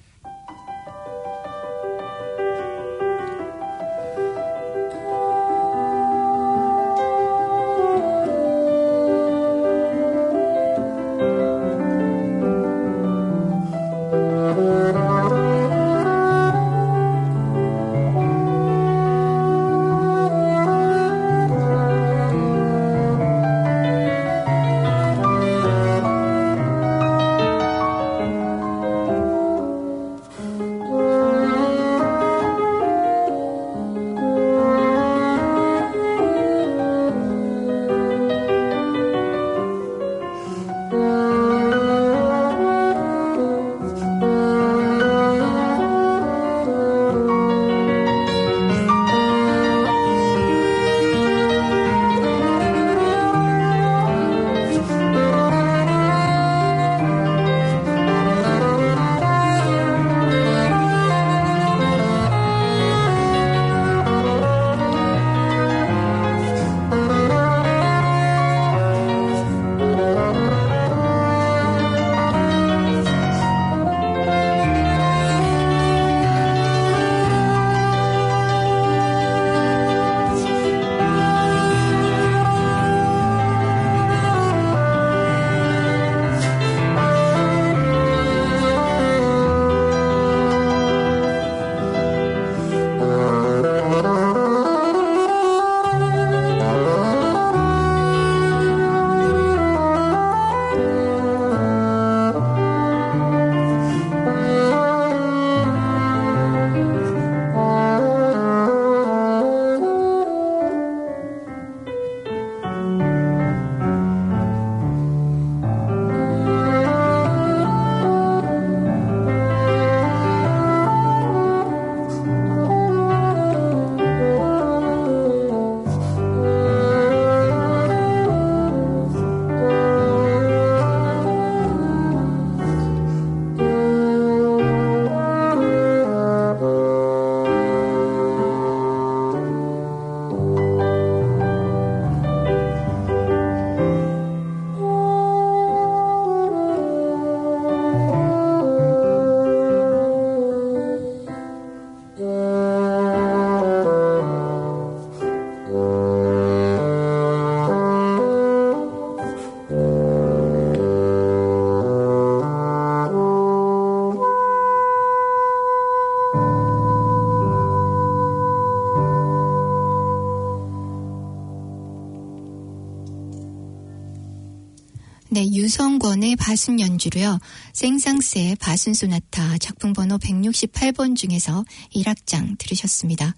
네, 유성권의 바순 연주로요. 생상스의 바순 소나타 작품 번호 백육십팔 번 중에서 일 악장 들으셨습니다.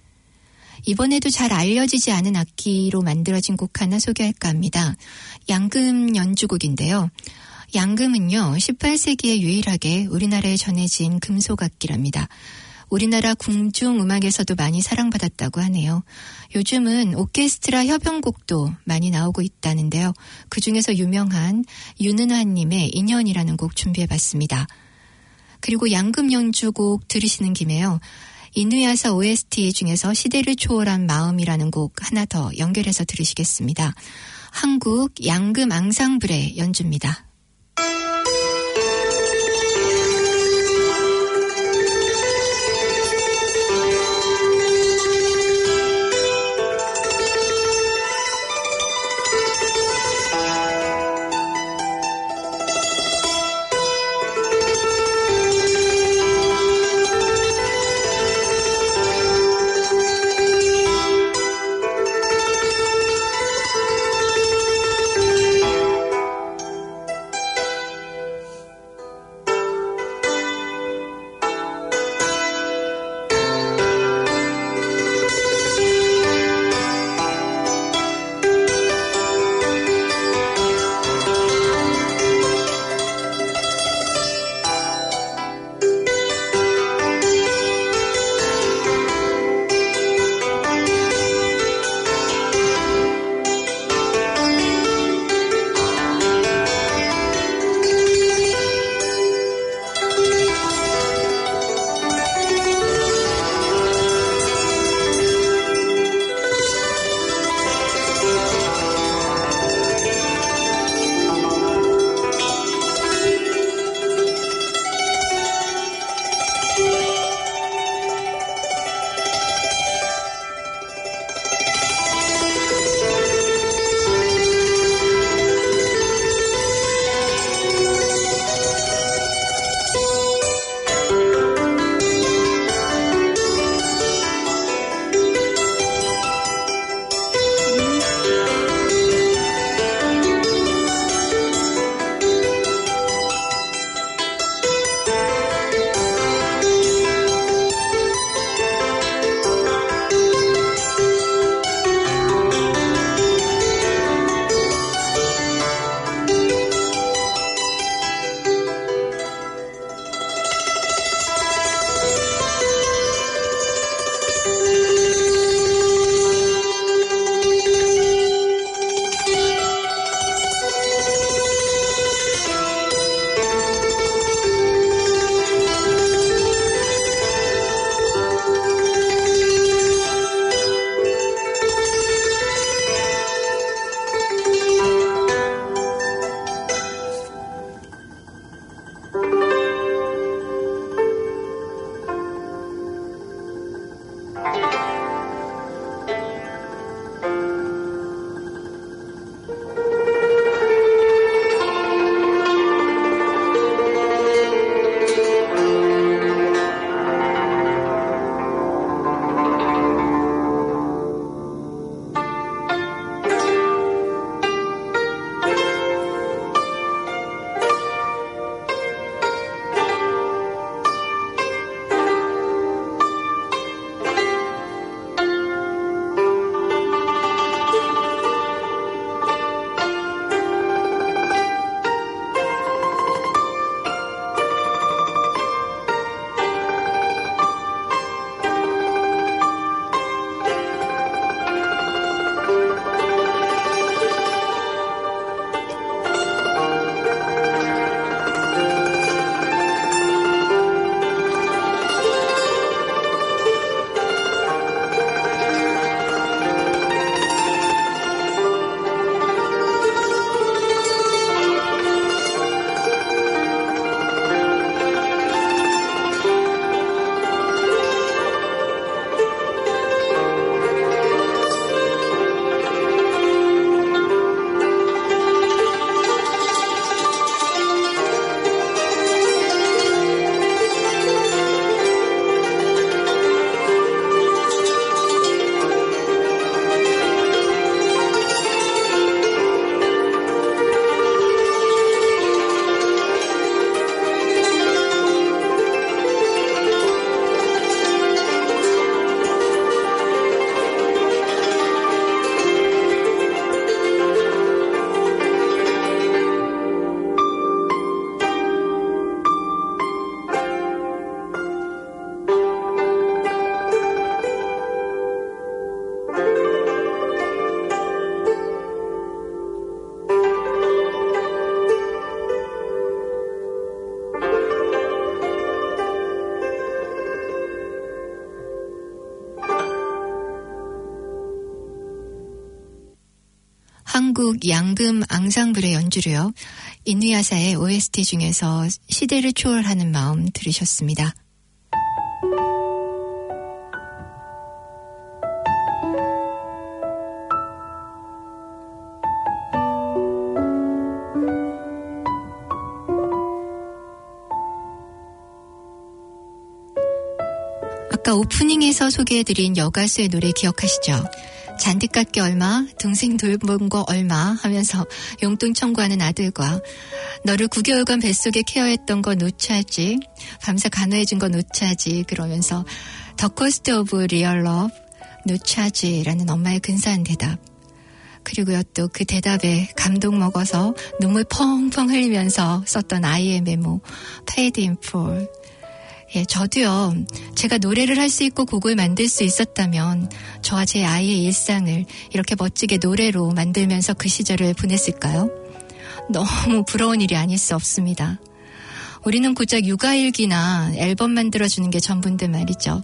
이번에도 잘 알려지지 않은 악기로 만들어진 곡 하나 소개할까 합니다. 양금 연주곡인데요. 양금은요, 십팔 세기에 유일하게 우리나라에 전해진 금속악기랍니다. 우리나라 궁중음악에서도 많이 사랑받았다고 하네요. 요즘은 오케스트라 협연곡도 많이 나오고 있다는데요. 그중에서 유명한 윤은화님의 인연이라는 곡 준비해봤습니다. 그리고 양금 연주곡 들으시는 김에요. 이누야사 오에스티 중에서 시대를 초월한 마음이라는 곡 하나 더 연결해서 들으시겠습니다. 한국 양금 앙상블의 연주입니다. 한국 양금 앙상블의 연주로요. 인누야사의 오에스티 중에서 시대를 초월하는 마음 들으셨습니다. 아까 오프닝에서 소개해드린 여가수의 노래 기억하시죠? 잔디 깎기 얼마, 동생 돌본 거 얼마 하면서 용돈 청구하는 아들과 너를 구 개월간 뱃속에 케어했던 거 놓자지, 밤새 간호해준 거 놓자지 그러면서 The Cost of Real Love 놓자지라는 엄마의 근사한 대답. 그리고요 또 그 대답에 감동 먹어서 눈물 펑펑 흘리면서 썼던 아이의 메모 Paid in Full. 예, 저도요, 제가 노래를 할 수 있고 곡을 만들 수 있었다면 저와 제 아이의 일상을 이렇게 멋지게 노래로 만들면서 그 시절을 보냈을까요? 너무 부러운 일이 아닐 수 없습니다. 우리는 고작 육아일기나 앨범 만들어주는 게 전부인데 말이죠.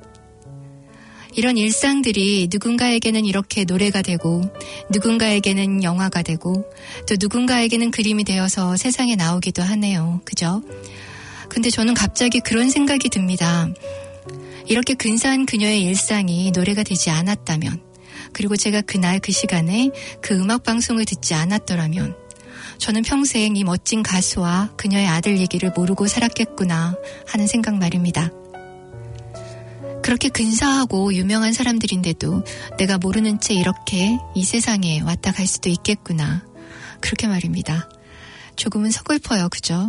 이런 일상들이 누군가에게는 이렇게 노래가 되고 누군가에게는 영화가 되고 또 누군가에게는 그림이 되어서 세상에 나오기도 하네요. 그죠? 근데 저는 갑자기 그런 생각이 듭니다. 이렇게 근사한 그녀의 일상이 노래가 되지 않았다면, 그리고 제가 그날 그 시간에 그 음악방송을 듣지 않았더라면 저는 평생 이 멋진 가수와 그녀의 아들 얘기를 모르고 살았겠구나 하는 생각 말입니다. 그렇게 근사하고 유명한 사람들인데도 내가 모르는 채 이렇게 이 세상에 왔다 갈 수도 있겠구나. 그렇게 말입니다. 조금은 서글퍼요. 그죠?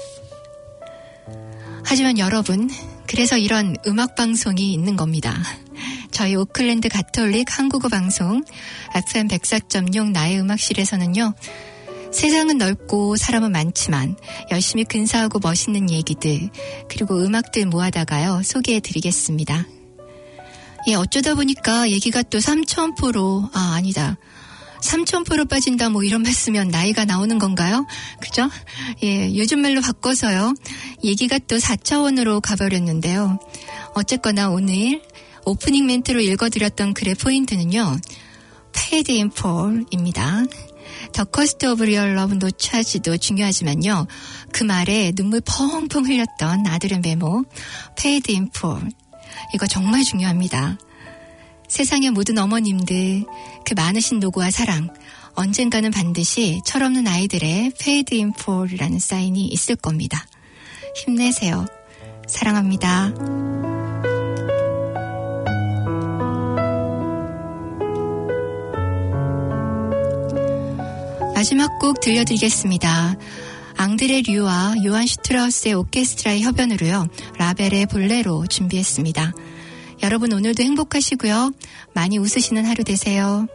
하지만 여러분, 그래서 이런 음악방송이 있는 겁니다. 저희 오클랜드 가톨릭 한국어 방송 에프엠 백사 점 영 나의 음악실에서는요. 세상은 넓고 사람은 많지만 열심히 근사하고 멋있는 얘기들 그리고 음악들 모아다가요. 소개해드리겠습니다. 예, 어쩌다 보니까 얘기가 또 삼천 퍼센트 아 아니다. 삼천 퍼센트 빠진다 뭐 이런 말 쓰면 나이가 나오는 건가요? 그죠? 예, 요즘 말로 바꿔서요. 얘기가 또 사 차원으로 가버렸는데요. 어쨌거나 오늘 오프닝 멘트로 읽어드렸던 글의 포인트는요. Paid in Full입니다. The Cost of Real Love 놓자지도 중요하지만요. 그 말에 눈물 펑펑 흘렸던 아들의 메모 Paid in Full. 이거 정말 중요합니다. 세상의 모든 어머님들, 그 많으신 노고와 사랑, 언젠가는 반드시 철없는 아이들의 Paid in Full이라는 사인이 있을 겁니다. 힘내세요. 사랑합니다. 마지막 곡 들려드리겠습니다. 앙드레 류와 요한 슈트라우스의 오케스트라의 협연으로요. 라벨의 볼레로 준비했습니다. 여러분 오늘도 행복하시고요. 많이 웃으시는 하루 되세요.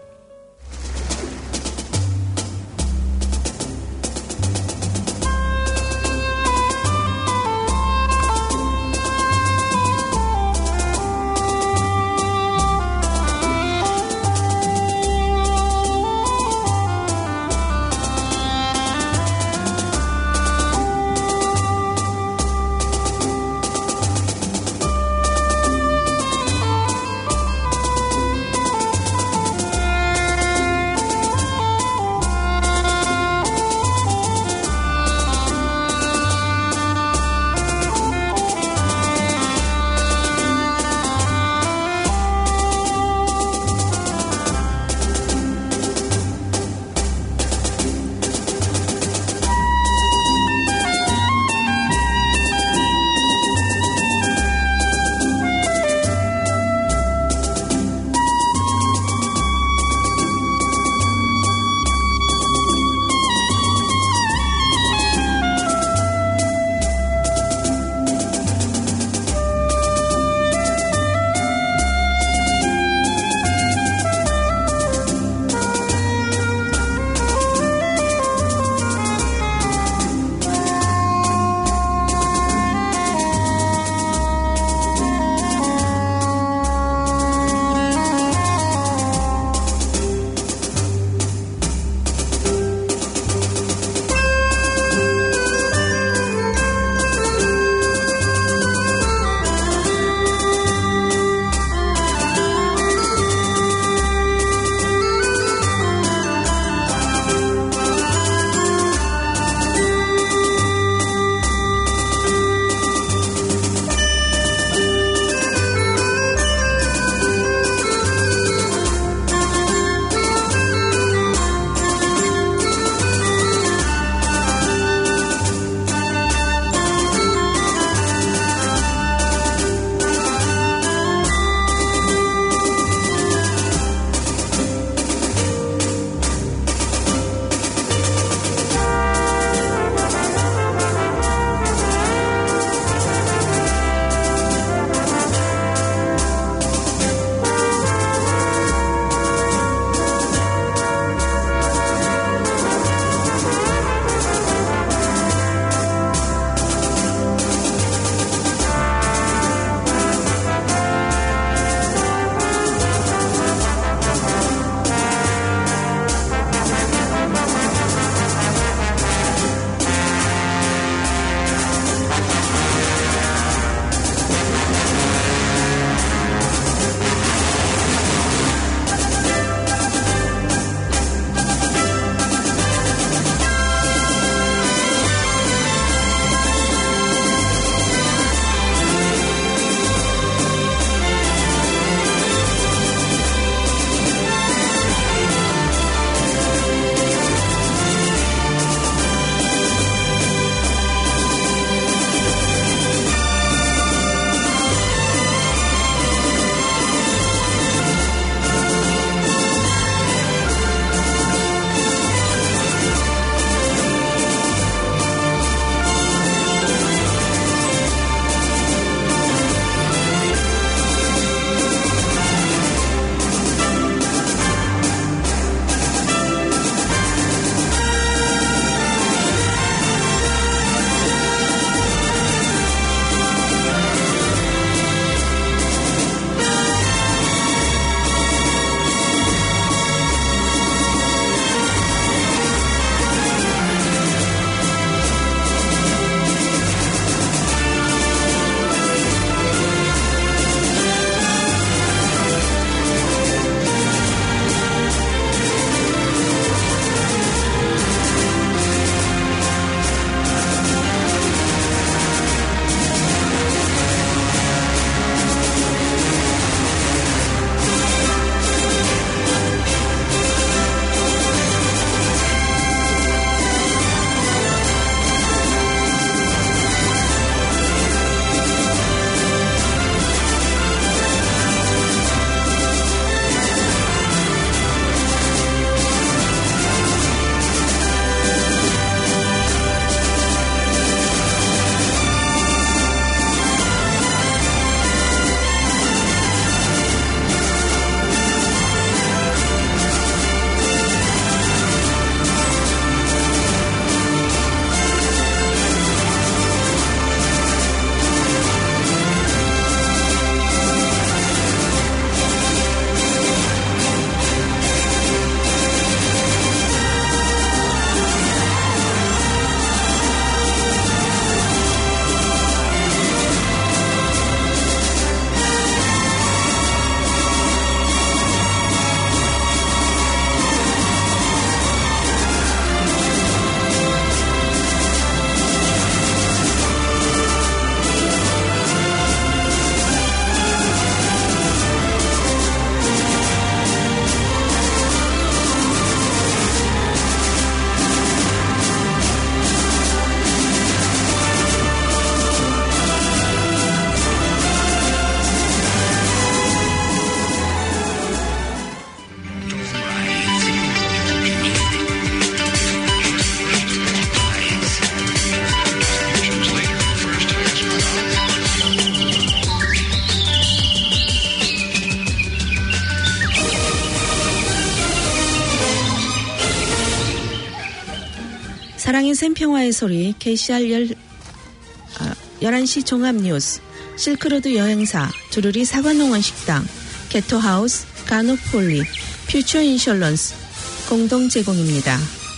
세상의 샘 평화의 소리 케이씨알 열, 아, 열한 시 종합뉴스, 실크로드 여행사, 두루리 사과농원 식당, 게토하우스, 가노폴리, 퓨처 인셜런스 공동 제공입니다.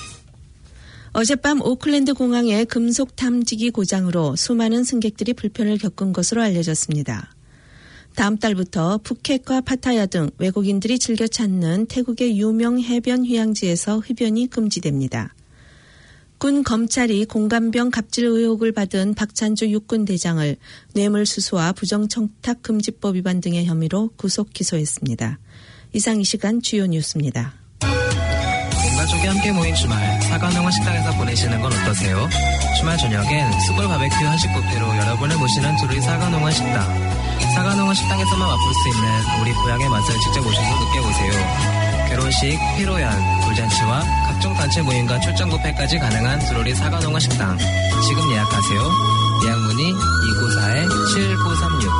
어젯밤 오클랜드 공항의 금속 탐지기 고장으로 수많은 승객들이 불편을 겪은 것으로 알려졌습니다. 다음 달부터 푸켓과 파타야 등 외국인들이 즐겨 찾는 태국의 유명 해변 휴양지에서 흡연이 금지됩니다. 군 검찰이 공감병 갑질 의혹을 받은 박찬주 육군대장을 뇌물수수와 부정청탁금지법 위반 등의 혐의로 구속 기소했습니다. 이상 이 시간 주요 뉴스입니다. 온 가족이 함께 모인 주말 사과농원 식당에서 보내시는 건 어떠세요? 주말 저녁엔 숯불 바베큐 한식 뷔페로 여러분을 모시는 두루이 사과농원 식당. 사과농원 식당에서만 맛볼 수 있는 우리 고향의 맛을 직접 오셔서 느껴보세요. 결혼식, 피로연, 돌잔치와 각종 단체 모임과 출장 뷔페까지 가능한 두루리 사과농원 식당. 지금 예약하세요. 예약 문의 이구사 칠구삼육.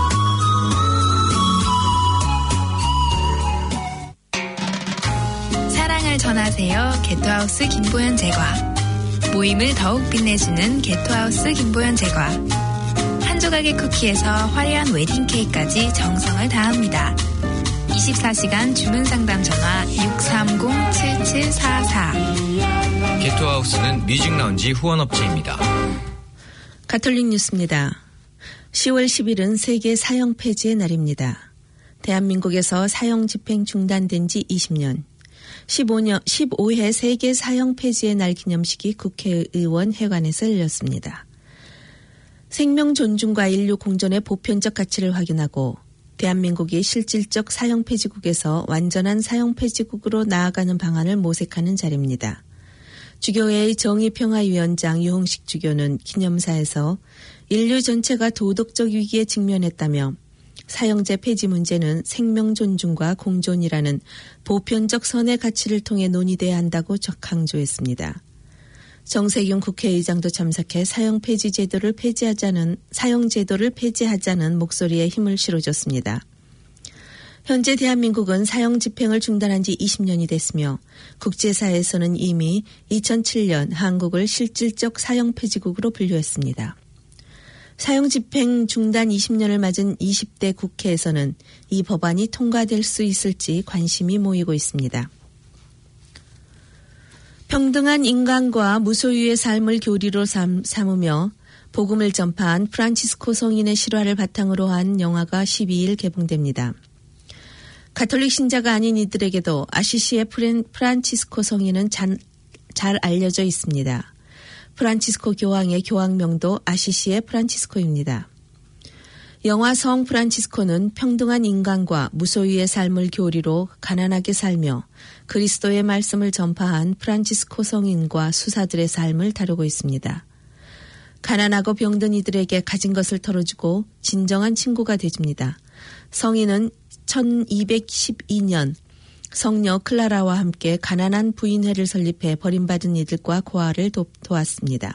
사랑을 전하세요. 게토하우스 김보현 제과. 모임을 더욱 빛내주는 게토하우스 김보현 제과. 한 조각의 쿠키에서 화려한 웨딩 케이크까지 정성을 다합니다. 이십사 시간 주문 상담 전화 육삼공 칠칠사사. 게토하우스는 뮤직 라운지 후원업체입니다. 가톨릭 뉴스입니다. 시월 십일은 세계 사형 폐지의 날입니다. 대한민국에서 사형 집행 중단된 지 이십 년. 십오 년, 십오 회 세계 사형 폐지의 날 기념식이 국회의원 회관에서 열렸습니다. 생명 존중과 인류 공존의 보편적 가치를 확인하고 대한민국이 실질적 사형 폐지국에서 완전한 사형 폐지국으로 나아가는 방안을 모색하는 자리입니다. 주교회의 정의평화위원장 유홍식 주교는 기념사에서 인류 전체가 도덕적 위기에 직면했다며 사형제 폐지 문제는 생명 존중과 공존이라는 보편적 선의 가치를 통해 논의돼야 한다고 강조했습니다. 정세균 국회의장도 참석해 사형 폐지 제도를 폐지하자는 사형 제도를 폐지하자는 목소리에 힘을 실어줬습니다. 현재 대한민국은 사형 집행을 중단한 지 이십 년이 됐으며 국제사회에서는 이미 이천칠 년 한국을 실질적 사형 폐지국으로 분류했습니다. 사형 집행 중단 이십 년을 맞은 이십 대 국회에서는 이 법안이 통과될 수 있을지 관심이 모이고 있습니다. 평등한 인간과 무소유의 삶을 교리로 삼, 삼으며 복음을 전파한 프란치스코 성인의 실화를 바탕으로 한 영화가 십이 일 개봉됩니다. 가톨릭 신자가 아닌 이들에게도 아시시의 프렌, 프란치스코 성인은 잘, 잘 알려져 있습니다. 프란치스코 교황의 교황명도 아시시의 프란치스코입니다. 영화 성 프란치스코는 평등한 인간과 무소유의 삶을 교리로 가난하게 살며 그리스도의 말씀을 전파한 프란치스코 성인과 수사들의 삶을 다루고 있습니다. 가난하고 병든 이들에게 가진 것을 털어주고 진정한 친구가 되줍니다. 성인은 천이백십이 년 성녀 클라라와 함께 가난한 부인회를 설립해 버림받은 이들과 고아를 도, 도왔습니다.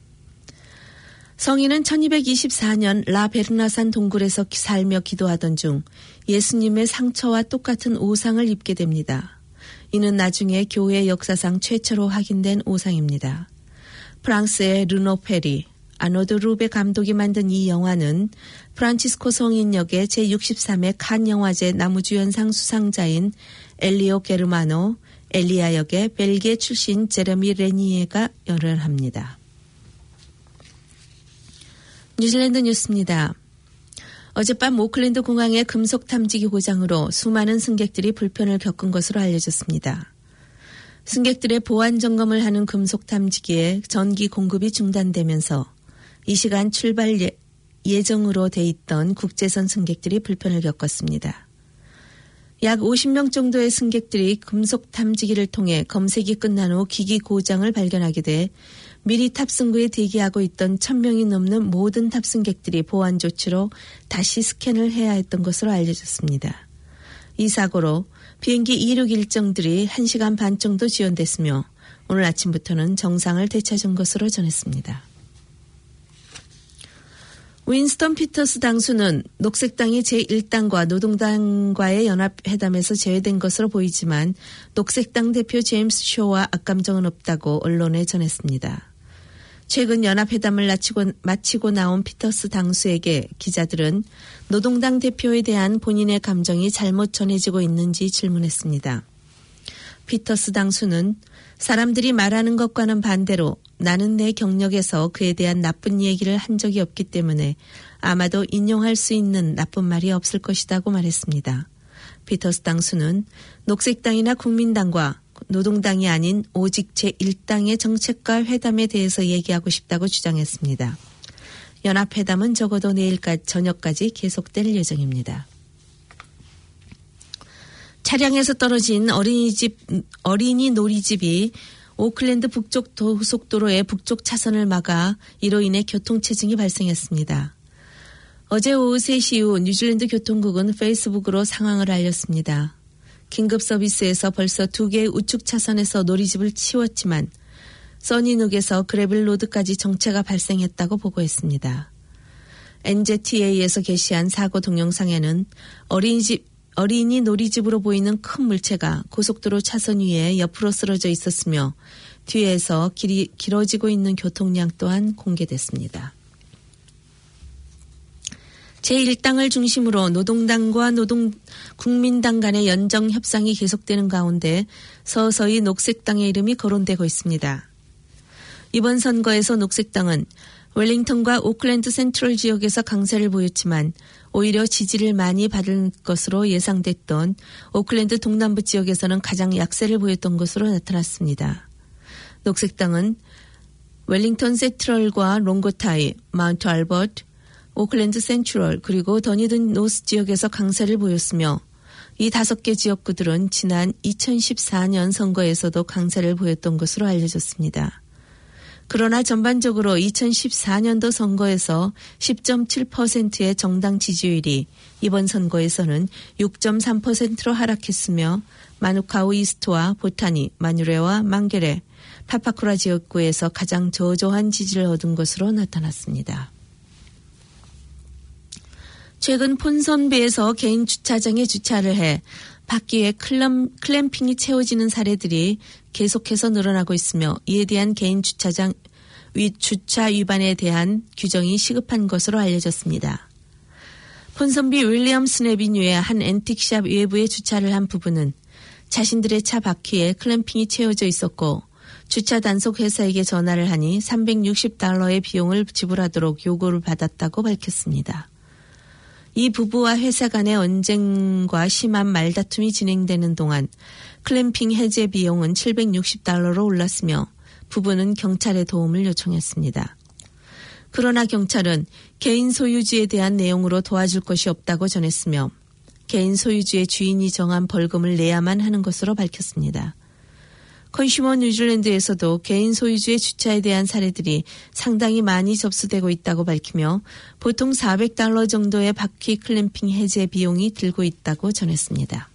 성인은 천이백이십사 년 라베르나산 동굴에서 살며 기도하던 중 예수님의 상처와 똑같은 오상을 입게 됩니다. 이는 나중에 교회 역사상 최초로 확인된 오상입니다. 프랑스의 르노 페리, 아노드 루베 감독이 만든 이 영화는 프란치스코 성인 역의 제육십삼 회 칸 영화제 남우주연상 수상자인 엘리오 게르마노, 엘리아 역의 벨기에 출신 제레미 레니에가 열연합니다. 뉴질랜드 뉴스입니다. 어젯밤 오클랜드 공항의 금속 탐지기 고장으로 수많은 승객들이 불편을 겪은 것으로 알려졌습니다. 승객들의 보안 점검을 하는 금속 탐지기에 전기 공급이 중단되면서 이 시간 출발 예, 예정으로 돼 있던 국제선 승객들이 불편을 겪었습니다. 약 오십 명 정도의 승객들이 금속 탐지기를 통해 검색이 끝난 후 기기 고장을 발견하게 돼 미리 탑승구에 대기하고 있던 천 명이 넘는 모든 탑승객들이 보안 조치로 다시 스캔을 해야 했던 것으로 알려졌습니다. 이 사고로 비행기 이륙 일정들이 한 시간 반 정도 지연됐으며 오늘 아침부터는 정상을 되찾은 것으로 전했습니다. 윈스턴 피터스 당수는 녹색당이 제일 당과 노동당과의 연합회담에서 제외된 것으로 보이지만 녹색당 대표 제임스 쇼와 악감정은 없다고 언론에 전했습니다. 최근 연합회담을 마치고, 마치고 나온 피터스 당수에게 기자들은 노동당 대표에 대한 본인의 감정이 잘못 전해지고 있는지 질문했습니다. 피터스 당수는 사람들이 말하는 것과는 반대로 나는 내 경력에서 그에 대한 나쁜 얘기를 한 적이 없기 때문에 아마도 인용할 수 있는 나쁜 말이 없을 것이라고 말했습니다. 피터스 당수는 녹색당이나 국민당과 노동당이 아닌 오직 제일 당의 정책과 회담에 대해서 얘기하고 싶다고 주장했습니다. 연합회담은 적어도 내일까지 저녁까지 계속될 예정입니다. 차량에서 떨어진 어린이집, 어린이 놀이집이 오클랜드 북쪽 고속도로의 북쪽 차선을 막아 이로 인해 교통체증이 발생했습니다. 어제 오후 세 시 이후 뉴질랜드 교통국은 페이스북으로 상황을 알렸습니다. 긴급 서비스에서 벌써 두 개의 우측 차선에서 놀이집을 치웠지만 써니눅에서 그래블로드까지 정체가 발생했다고 보고했습니다. 엔제티에이에서 게시한 사고 동영상에는 어린이집, 어린이 놀이집으로 보이는 큰 물체가 고속도로 차선 위에 옆으로 쓰러져 있었으며 뒤에서 길이 길어지고 있는 교통량 또한 공개됐습니다. 제일 당을 중심으로 노동당과 노동 국민당 간의 연정 협상이 계속되는 가운데 서서히 녹색당의 이름이 거론되고 있습니다. 이번 선거에서 녹색당은 웰링턴과 오클랜드 센트럴 지역에서 강세를 보였지만 오히려 지지를 많이 받을 것으로 예상됐던 오클랜드 동남부 지역에서는 가장 약세를 보였던 것으로 나타났습니다. 녹색당은 웰링턴 센트럴과 롱고타이, 마운트 알버트, 오클랜드 센트럴 그리고 더니든 노스 지역에서 강세를 보였으며 이 다섯 개 지역구들은 지난 이천십사 년 선거에서도 강세를 보였던 것으로 알려졌습니다. 그러나 전반적으로 이천십사 년도 선거에서 십 점 칠 퍼센트의 정당 지지율이 이번 선거에서는 육 점 삼 퍼센트로 하락했으며 마누카우 이스트와 보타니, 마뉴레와 망게레, 파파쿠라 지역구에서 가장 저조한 지지를 얻은 것으로 나타났습니다. 최근 폰선비에서 개인 주차장에 주차를 해 바퀴에 클럼, 클램핑이 채워지는 사례들이 계속해서 늘어나고 있으며 이에 대한 개인 주차장 위 주차 위반에 대한 규정이 시급한 것으로 알려졌습니다. 폰선비 윌리엄슨 애비뉴의 한 앤틱샵 외부에 주차를 한 부부는 자신들의 차 바퀴에 클램핑이 채워져 있었고 주차 단속 회사에게 전화를 하니 삼백육십 달러의 비용을 지불하도록 요구를 받았다고 밝혔습니다. 이 부부와 회사 간의 언쟁과 심한 말다툼이 진행되는 동안 클램핑 해제 비용은 칠백육십 달러로 올랐으며 부부는 경찰에 도움을 요청했습니다. 그러나 경찰은 개인 소유주에 대한 내용으로 도와줄 것이 없다고 전했으며 개인 소유주의 주인이 정한 벌금을 내야만 하는 것으로 밝혔습니다. 컨슈머 뉴질랜드에서도 개인 소유주의 주차에 대한 사례들이 상당히 많이 접수되고 있다고 밝히며 보통 사백 달러 정도의 바퀴 클램핑 해제 비용이 들고 있다고 전했습니다.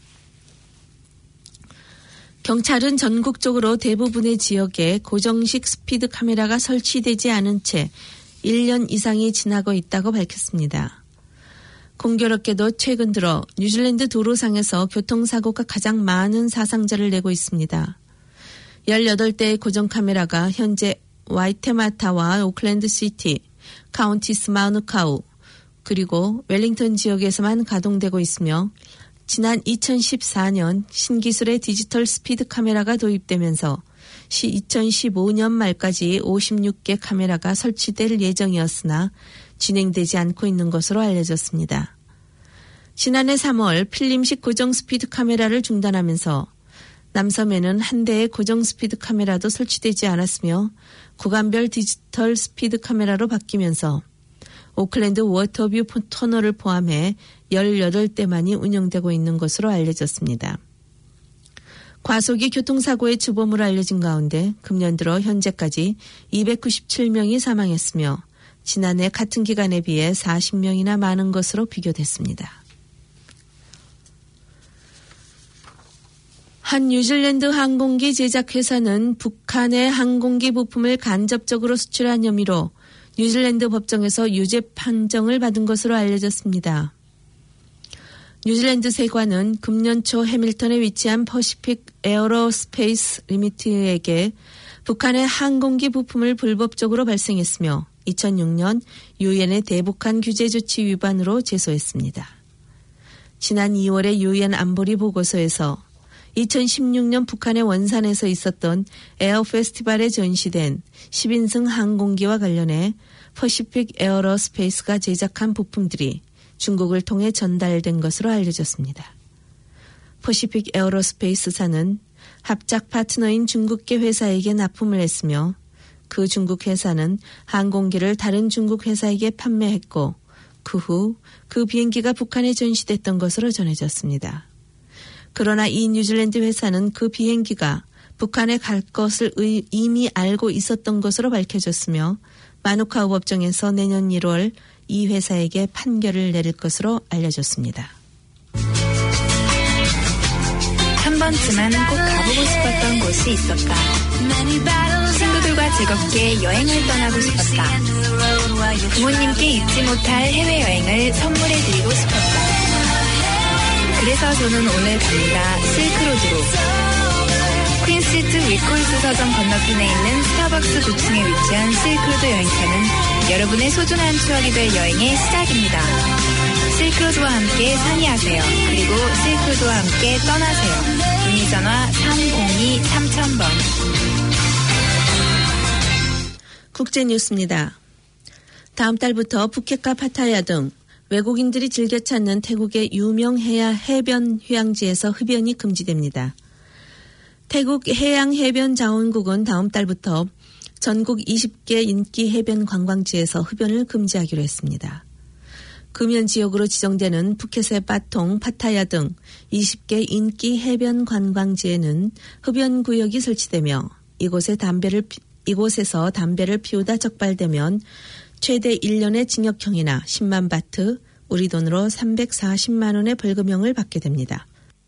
경찰은 전국적으로 대부분의 지역에 고정식 스피드 카메라가 설치되지 않은 채 일 년 이상이 지나고 있다고 밝혔습니다. 공교롭게도 최근 들어 뉴질랜드 도로상에서 교통사고가 가장 많은 사상자를 내고 있습니다. 열여덟 대의 고정카메라가 현재 와이테마타와 오클랜드 시티, 카운티스 마누카우, 그리고 웰링턴 지역에서만 가동되고 있으며 지난 이천십사 년 신기술의 디지털 스피드 카메라가 도입되면서 이천십오 년 말까지 오십육 개 카메라가 설치될 예정이었으나 진행되지 않고 있는 것으로 알려졌습니다. 지난해 삼월 필름식 고정 스피드 카메라를 중단하면서 남섬에는 한 대의 고정 스피드 카메라도 설치되지 않았으며 구간별 디지털 스피드 카메라로 바뀌면서 오클랜드 워터뷰 터널을 포함해 열여덟 대만이 운영되고 있는 것으로 알려졌습니다. 과속이 교통사고의 주범으로 알려진 가운데 금년 들어 현재까지 이백구십칠 명이 사망했으며 지난해 같은 기간에 비해 사십 명이나 많은 것으로 비교됐습니다. 한 뉴질랜드 항공기 제작회사는 북한의 항공기 부품을 간접적으로 수출한 혐의로 뉴질랜드 법정에서 유죄 판정을 받은 것으로 알려졌습니다. 뉴질랜드 세관은 금년 초 해밀턴에 위치한 퍼시픽 에어로스페이스 리미티드에게 북한의 항공기 부품을 불법적으로 발생했으며 이천육 년 유엔의 대북한 규제 조치 위반으로 제소했습니다. 지난 이월의 유엔 안보리 보고서에서 이천십육 년 북한의 원산에서 있었던 에어 페스티벌에 전시된 십 인승 항공기와 관련해 퍼시픽 에어로스페이스가 제작한 부품들이 중국을 통해 전달된 것으로 알려졌습니다. 퍼시픽 에어로스페이스사는 합작 파트너인 중국계 회사에게 납품을 했으며 그 중국 회사는 항공기를 다른 중국 회사에게 판매했고 그 후 그 비행기가 북한에 전시됐던 것으로 전해졌습니다. 그러나 이 뉴질랜드 회사는 그 비행기가 북한에 갈 것을 이미 알고 있었던 것으로 밝혀졌으며 마누카우 법정에서 내년 일월 이 회사에게 판결을 내릴 것으로 알려졌습니다. 한 번쯤은 꼭 가보고 싶었던 곳이 있었다. 친구들과 즐겁게 여행을 떠나고 싶었다. 부모님께 잊지 못할 해외여행을 선물해드리고 싶었다. 그래서 저는 오늘 갑니다. 실크로드로. 퀸스트 위콜스 서점 건너편에 있는 스타벅스 구 층에 위치한 실크로드 여행사는 여러분의 소중한 추억이 될 여행의 시작입니다. 실크로드와 함께 상의하세요. 그리고 실크로드와 함께 떠나세요. 문의전화 삼공이 삼천 번. 국제뉴스입니다. 다음 달부터 푸켓과 파타야 등 외국인들이 즐겨 찾는 태국의 유명 해야 해변 휴양지에서 흡연이 금지됩니다. 태국 해양해변자원국은 다음 달부터 전국 이십 개 인기 해변 관광지에서 흡연을 금지하기로 했습니다. 금연 지역으로 지정되는 푸켓의 빠통, 파타야 등 이십 개 인기 해변 관광지에는 흡연 구역이 설치되며 이곳에 담배를 이곳에서 담배를 피우다 적발되면 최대 일 년의 징역형이나 십만 바트, 우리 돈으로 삼백사십만 원의 벌금형을 받게 됩니다.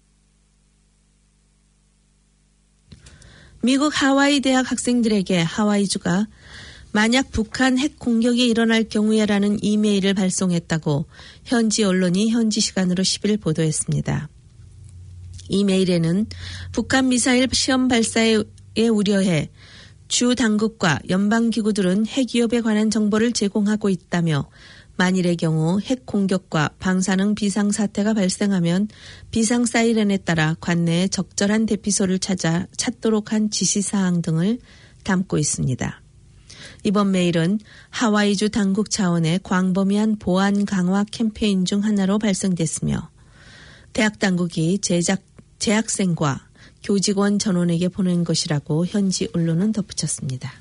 미국 하와이 대학 학생들에게 하와이주가 만약 북한 핵 공격이 일어날 경우에라는 이메일을 발송했다고 현지 언론이 현지 시간으로 십 일 보도했습니다. 이메일에는 북한 미사일 시험 발사에 우려해 주 당국과 연방기구들은 핵위협에 관한 정보를 제공하고 있다며 만일의 경우 핵 공격과 방사능 비상사태가 발생하면 비상 사이렌에 따라 관내에 적절한 대피소를 찾아 찾도록 한 지시사항 등을 담고 있습니다. 이번 메일은 하와이주 당국 차원의 광범위한 보안 강화 캠페인 중 하나로 발송됐으며 대학 당국이 제작, 재학생과 교직원 전원에게 보낸 것이라고 현지 언론은 덧붙였습니다.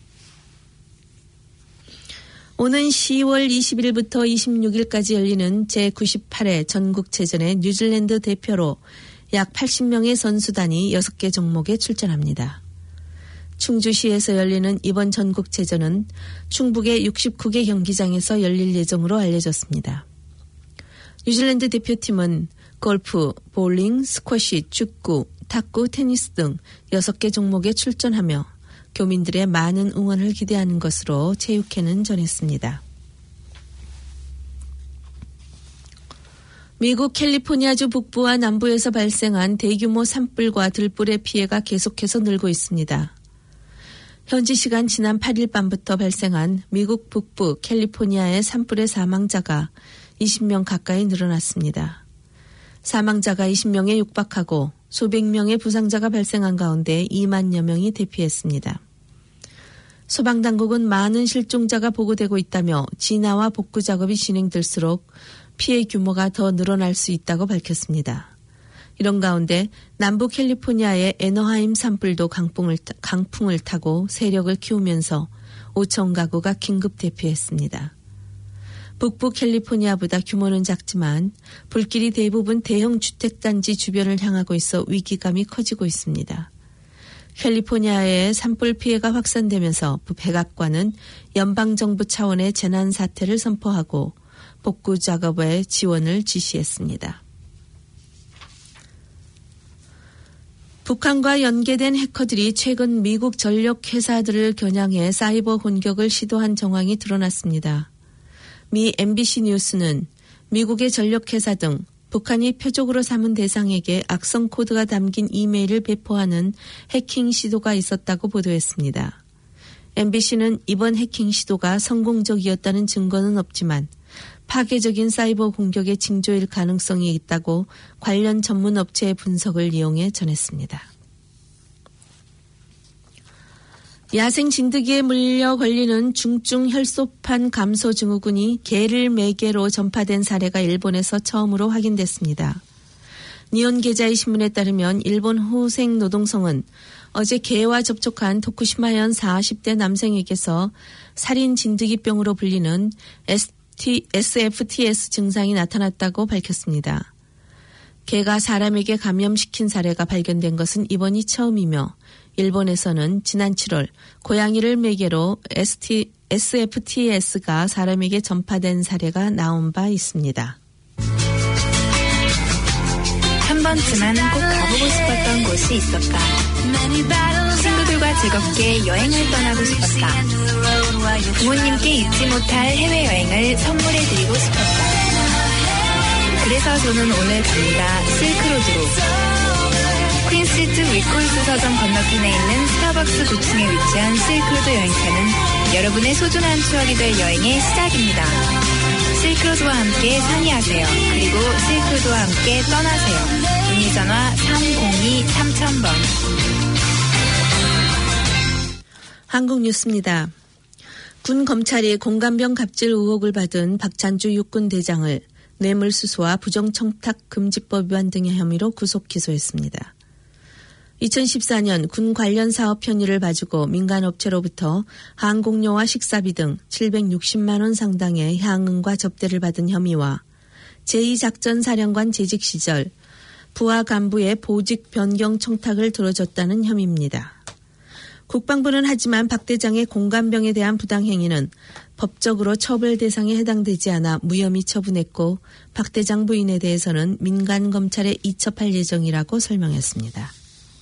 오는 시월 이십일부터 이십육일까지 열리는 제구십팔 회 전국체전의 뉴질랜드 대표로 약 팔십 명의 선수단이 여섯 개 종목에 출전합니다. 충주시에서 열리는 이번 전국체전은 충북의 육십구 개 경기장에서 열릴 예정으로 알려졌습니다. 뉴질랜드 대표팀은 골프, 볼링, 스쿼시, 축구, 탁구, 테니스 등 여섯 개 종목에 출전하며 교민들의 많은 응원을 기대하는 것으로 체육회는 전했습니다. 미국 캘리포니아주 북부와 남부에서 발생한 대규모 산불과 들불의 피해가 계속해서 늘고 있습니다. 현지 시간 지난 팔 일 밤부터 발생한 미국 북부 캘리포니아의 산불의 사망자가 이십 명 가까이 늘어났습니다. 사망자가 이십 명에 육박하고 수백 명의 부상자가 발생한 가운데 이만여 명이 대피했습니다. 소방당국은 많은 실종자가 보고되고 있다며 진화와 복구 작업이 진행될수록 피해 규모가 더 늘어날 수 있다고 밝혔습니다. 이런 가운데 남부 캘리포니아의 애너하임 산불도 강풍을, 강풍을 타고 세력을 키우면서 오천 가구가 긴급 대피했습니다. 북부 캘리포니아보다 규모는 작지만 불길이 대부분 대형 주택단지 주변을 향하고 있어 위기감이 커지고 있습니다. 캘리포니아의 산불 피해가 확산되면서 백악관은 연방정부 차원의 재난사태를 선포하고 복구 작업에 지원을 지시했습니다. 북한과 연계된 해커들이 최근 미국 전력 회사들을 겨냥해 사이버 공격을 시도한 정황이 드러났습니다. 미 엠비씨 뉴스는 미국의 전력회사 등 북한이 표적으로 삼은 대상에게 악성 코드가 담긴 이메일을 배포하는 해킹 시도가 있었다고 보도했습니다. 엠비씨는 이번 해킹 시도가 성공적이었다는 증거는 없지만 파괴적인 사이버 공격의 징조일 가능성이 있다고 관련 전문 업체의 분석을 이용해 전했습니다. 야생 진드기에 물려 걸리는 중증 혈소판 감소 증후군이 개를 매개로 전파된 사례가 일본에서 처음으로 확인됐습니다. 니혼 게자이 신문에 따르면 일본 호생 노동성은 어제 개와 접촉한 도쿠시마현 사십 대 남성에게서 살인 진드기병으로 불리는 에스에프티에스 증상이 나타났다고 밝혔습니다. 개가 사람에게 감염시킨 사례가 발견된 것은 이번이 처음이며 일본에서는 지난 칠월 고양이를 매개로 에스에프티에스가 사람에게 전파된 사례가 나온 바 있습니다. 한 번쯤은 꼭 가보고 싶었던 곳이 있었다. 친구들과 즐겁게 여행을 떠나고 싶었다. 부모님께 잊지 못할 해외여행을 선물해드리고 싶었다. 그래서 저는 오늘 갑니다. 실크로드로. 퀸스트 위콜스 서점 건너편에 있는 스타벅스 구 층에 위치한 실크로드 여행사는 여러분의 소중한 추억이 될 여행의 시작입니다. 실크로드와 함께 상의하세요. 그리고 실크로드와 함께 떠나세요. 문의전화 삼공이 삼천 번. 한국 뉴스입니다. 군 검찰이 공감병 갑질 의혹을 받은 박찬주 육군 대장을 뇌물수수와 부정청탁금지법 위반 등의 혐의로 구속 기소했습니다. 이천십사 년 군 관련 사업 편의를 봐주고 민간업체로부터 항공료와 식사비 등 칠백육십만 원 상당의 향응과 접대를 받은 혐의와 제이 작전사령관 재직 시절 부하 간부의 보직 변경 청탁을 들어줬다는 혐의입니다. 국방부는 하지만 박 대장의 공감병에 대한 부당행위는 법적으로 처벌 대상에 해당되지 않아 무혐의 처분했고 박 대장 부인에 대해서는 민간검찰에 이첩할 예정이라고 설명했습니다.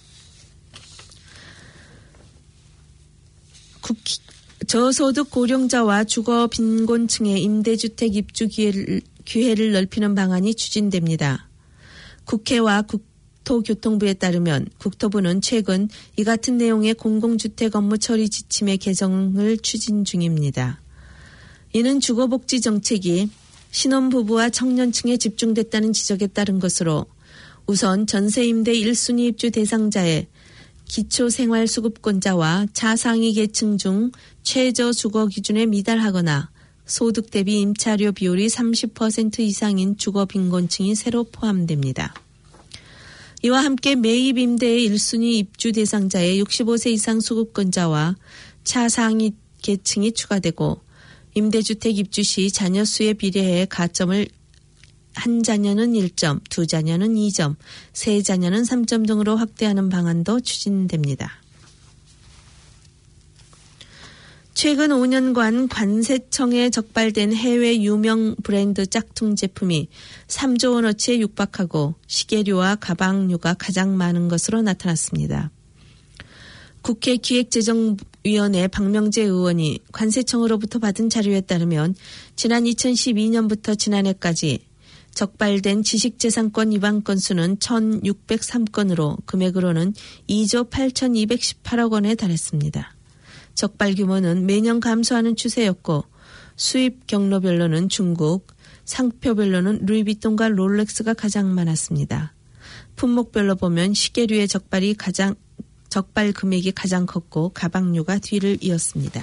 국희, 저소득 고령자와 주거 빈곤층의 임대주택 입주 기회를, 기회를 넓히는 방안이 추진됩니다. 국회와 국토교통부에 따르면 국토부는 최근 이 같은 내용의 공공주택 업무 처리 지침의 개정을 추진 중입니다. 이는 주거복지 정책이 신혼부부와 청년층에 집중됐다는 지적에 따른 것으로 우선 전세임대 일 순위 입주 대상자의 기초생활수급권자와 차상위 계층 중 최저 주거 기준에 미달하거나 소득 대비 임차료 비율이 삼십 퍼센트 이상인 주거 빈곤층이 새로 포함됩니다. 이와 함께 매입 임대의 일 순위 입주 대상자의 육십오 세 이상 수급권자와 차상위 계층이 추가되고 임대주택 입주 시 자녀 수에 비례해 가점을 한 자녀는 일 점, 두 자녀는 이 점, 세 자녀는 삼 점 등으로 확대하는 방안도 추진됩니다. 최근 오 년간 관세청에 적발된 해외 유명 브랜드 짝퉁 제품이 삼조 원어치에 육박하고 시계류와 가방류가 가장 많은 것으로 나타났습니다. 국회 기획재정위원회 박명재 의원이 관세청으로부터 받은 자료에 따르면 지난 이천십이 년부터 지난해까지 적발된 지식재산권 위반 건수는 천육백삼 건으로 금액으로는 이조 팔천이백십팔억 원에 달했습니다. 적발 규모는 매년 감소하는 추세였고 수입 경로별로는 중국, 상표별로는 루이비통과 롤렉스가 가장 많았습니다. 품목별로 보면 시계류의 적발이 가장 적발 금액이 가장 컸고 가방류가 뒤를 이었습니다.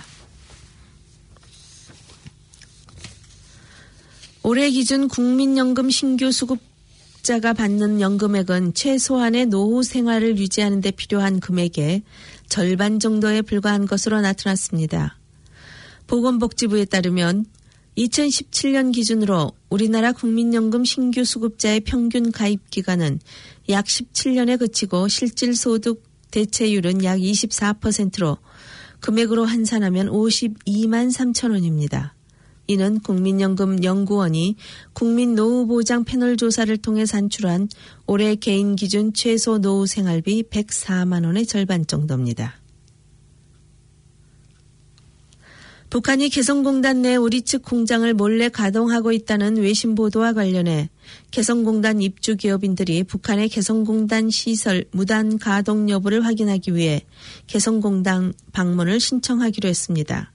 올해 기준 국민연금 신규 수급자가 받는 연금액은 최소한의 노후 생활을 유지하는 데 필요한 금액의 절반 정도에 불과한 것으로 나타났습니다. 보건복지부에 따르면 이천십칠 년 기준으로 우리나라 국민연금 신규 수급자의 평균 가입 기간은 약 십칠 년에 그치고 실질소득 대체율은 약 이십사 퍼센트로 금액으로 환산하면 오십이만 삼천 원입니다. 이는 국민연금연구원이 국민노후보장 패널 조사를 통해 산출한 올해 개인 기준 최소 노후 생활비 백사만 원의 절반 정도입니다. 북한이 개성공단 내 우리 측 공장을 몰래 가동하고 있다는 외신 보도와 관련해 개성공단 입주 기업인들이 북한의 개성공단 시설 무단 가동 여부를 확인하기 위해 개성공단 방문을 신청하기로 했습니다.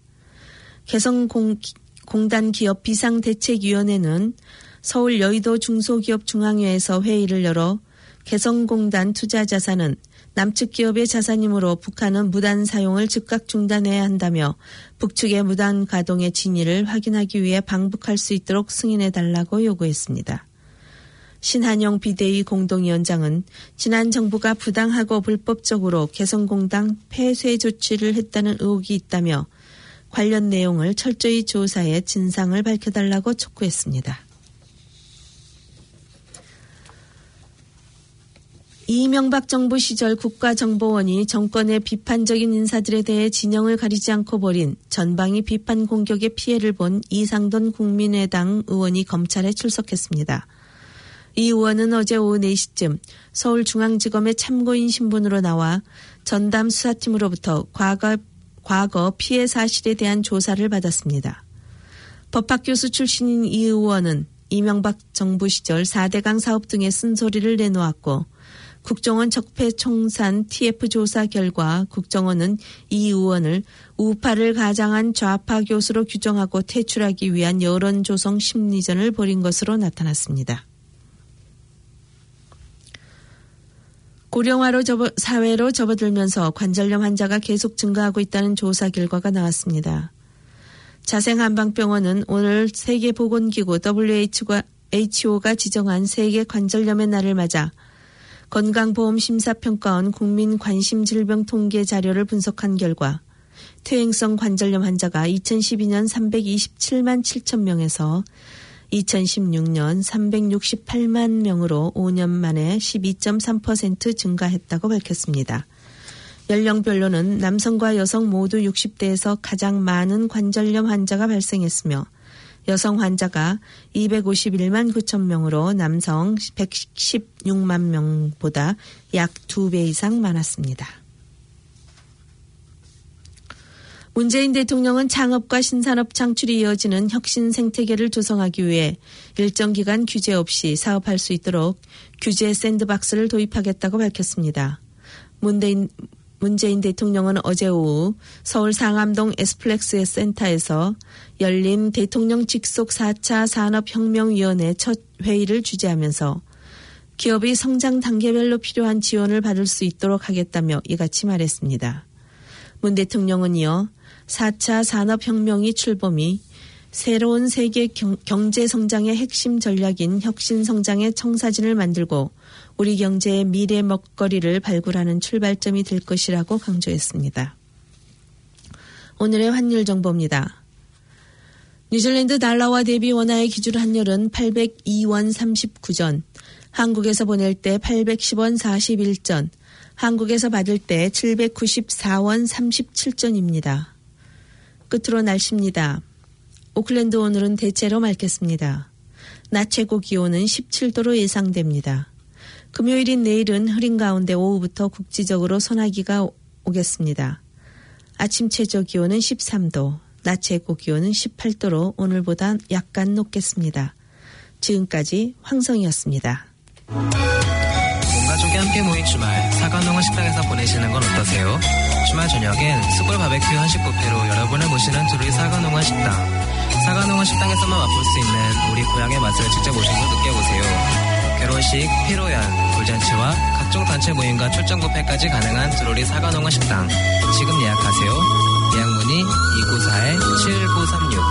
개성공단 기업 비상대책위원회는 서울 여의도 중소기업 중앙회에서 회의를 열어 개성공단 투자자산은 남측 기업의 자산이므로 북한은 무단 사용을 즉각 중단해야 한다며 북측의 무단 가동의 진위를 확인하기 위해 방북할 수 있도록 승인해달라고 요구했습니다. 신한영 비대위 공동위원장은 지난 정부가 부당하고 불법적으로 개성공단 폐쇄 조치를 했다는 의혹이 있다며 관련 내용을 철저히 조사해 진상을 밝혀달라고 촉구했습니다. 이명박 정부 시절 국가정보원이 정권의 비판적인 인사들에 대해 진영을 가리지 않고 벌인 전방위 비판 공격의 피해를 본 이상돈 국민의당 의원이 검찰에 출석했습니다. 이 의원은 어제 오후 네 시쯤 서울중앙지검의 참고인 신분으로 나와 전담 수사팀으로부터 과거, 과거 피해 사실에 대한 조사를 받았습니다. 법학교수 출신인 이 의원은 이명박 정부 시절 사대강 사업 등의 쓴소리를 내놓았고 국정원 적폐청산 티에프 조사 결과 국정원은 이 의원을 우파를 가장한 좌파 교수로 규정하고 퇴출하기 위한 여론조성 심리전을 벌인 것으로 나타났습니다. 고령화로 접어, 사회로 접어들면서 관절염 환자가 계속 증가하고 있다는 조사 결과가 나왔습니다. 자생한방병원은 오늘 세계보건기구 더블유에이치오가 에이치오가 지정한 세계 관절염의 날을 맞아 건강보험심사평가원 국민관심질병 통계 자료를 분석한 결과 퇴행성 관절염 환자가 이천십이 년 삼백이십칠만 칠천 명에서 이천십육 년 삼백육십팔만 명으로 오 년 만에 십이 점 삼 퍼센트 증가했다고 밝혔습니다. 연령별로는 남성과 여성 모두 육십 대에서 가장 많은 관절염 환자가 발생했으며 여성 환자가 이백오십일만 구천 명으로 남성 백십육만 명보다 약 두 배 이상 많았습니다. 문재인 대통령은 창업과 신산업 창출이 이어지는 혁신 생태계를 조성하기 위해 일정 기간 규제 없이 사업할 수 있도록 규제 샌드박스를 도입하겠다고 밝혔습니다. 문재인, 문재인 대통령은 어제 오후 서울 상암동 에스플렉스 센터에서 열린 대통령 직속 사 차 산업혁명위원회 첫 회의를 주재하면서 기업이 성장 단계별로 필요한 지원을 받을 수 있도록 하겠다며 이같이 말했습니다. 문 대통령은 이어 사 차 산업혁명이 출범이 새로운 세계 경, 경제성장의 핵심 전략인 혁신성장의 청사진을 만들고 우리 경제의 미래 먹거리를 발굴하는 출발점이 될 것이라고 강조했습니다. 오늘의 환율 정보입니다. 뉴질랜드 달러와 대비 원화의 기준 환율은 팔백이 원 삼십구 전, 한국에서 보낼 때 팔백십 원 사십일 전, 한국에서 받을 때 칠백구십사 원 삼십칠 전입니다. 끝으로 날씨입니다. 오클랜드 오늘은 대체로 맑겠습니다. 낮 최고 기온은 십칠 도로 예상됩니다. 금요일인 내일은 흐린 가운데 오후부터 국지적으로 소나기가 오겠습니다. 아침 최저 기온은 십삼 도, 낮 최고 기온은 십팔 도로 오늘보다 약간 높겠습니다. 지금까지 황성이었습니다. 온 가족이 함께 모인 주말 사과농원 식당에서 보내시는 건 어떠세요? 주말 저녁엔 숯불 바베큐 한식 뷔페로 여러분을 모시는 두루이 사과농원 식당. 사과농원 식당에서만 맛볼 수 있는 우리 고향의 맛을 직접 오셔서 느껴보세요. 결혼식, 피로연, 돌잔치와 각종 단체 모임과 출장 뷔페까지 가능한 두루리 사과농원 식당. 지금 예약하세요. 예약 문의 이구사일 칠구삼육.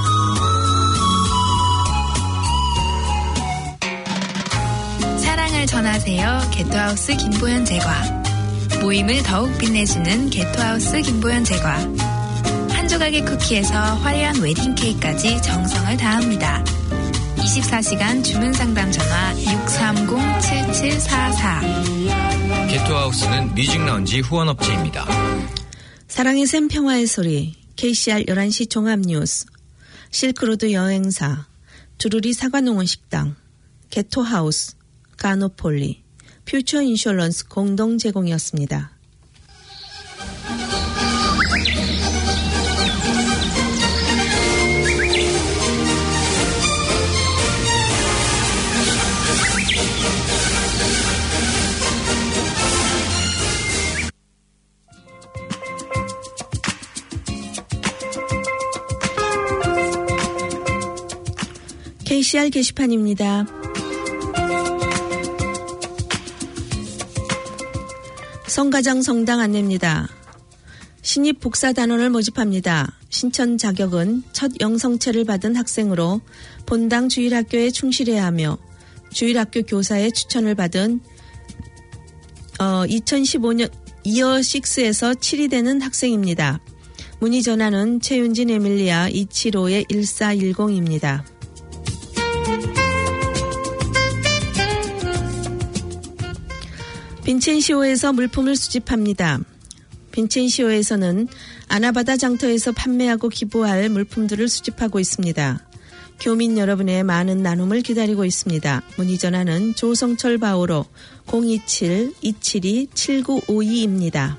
사랑을 전하세요. 게토하우스 김보현 제과. 모임을 더욱 빛내주는 게토하우스 김보현 제과. 한 조각의 쿠키에서 화려한 웨딩 케이크까지 정성을 다합니다. 이십사 시간 주문 상담 전화 육삼공 칠칠사사. 게토하우스는 뮤직라운지 후원업체입니다. 사랑의 샘 평화의 소리 케이씨알 열한 시 종합뉴스 실크로드 여행사 두루리 사과농원 식당 게토하우스 가노폴리 퓨처 인슈런스 공동 제공이었습니다. 케이씨알 게시판입니다. 성가장 성당 안내입니다. 신입 복사단원을 모집합니다. 신청 자격은 첫 영성체를 받은 학생으로 본당 주일학교에 충실해야 하며 주일학교 교사의 추천을 받은 어, 이천십오 년 이어 육에서 칠이 되는 학생입니다. 문의 전화는 최윤진 에밀리아 이칠오 일사일공입니다. 빈첸시오에서 물품을 수집합니다. 빈첸시오에서는 아나바다 장터에서 판매하고 기부할 물품들을 수집하고 있습니다. 교민 여러분의 많은 나눔을 기다리고 있습니다. 문의 전화는 조성철 바오로 공이칠 이칠이 칠구오이입니다.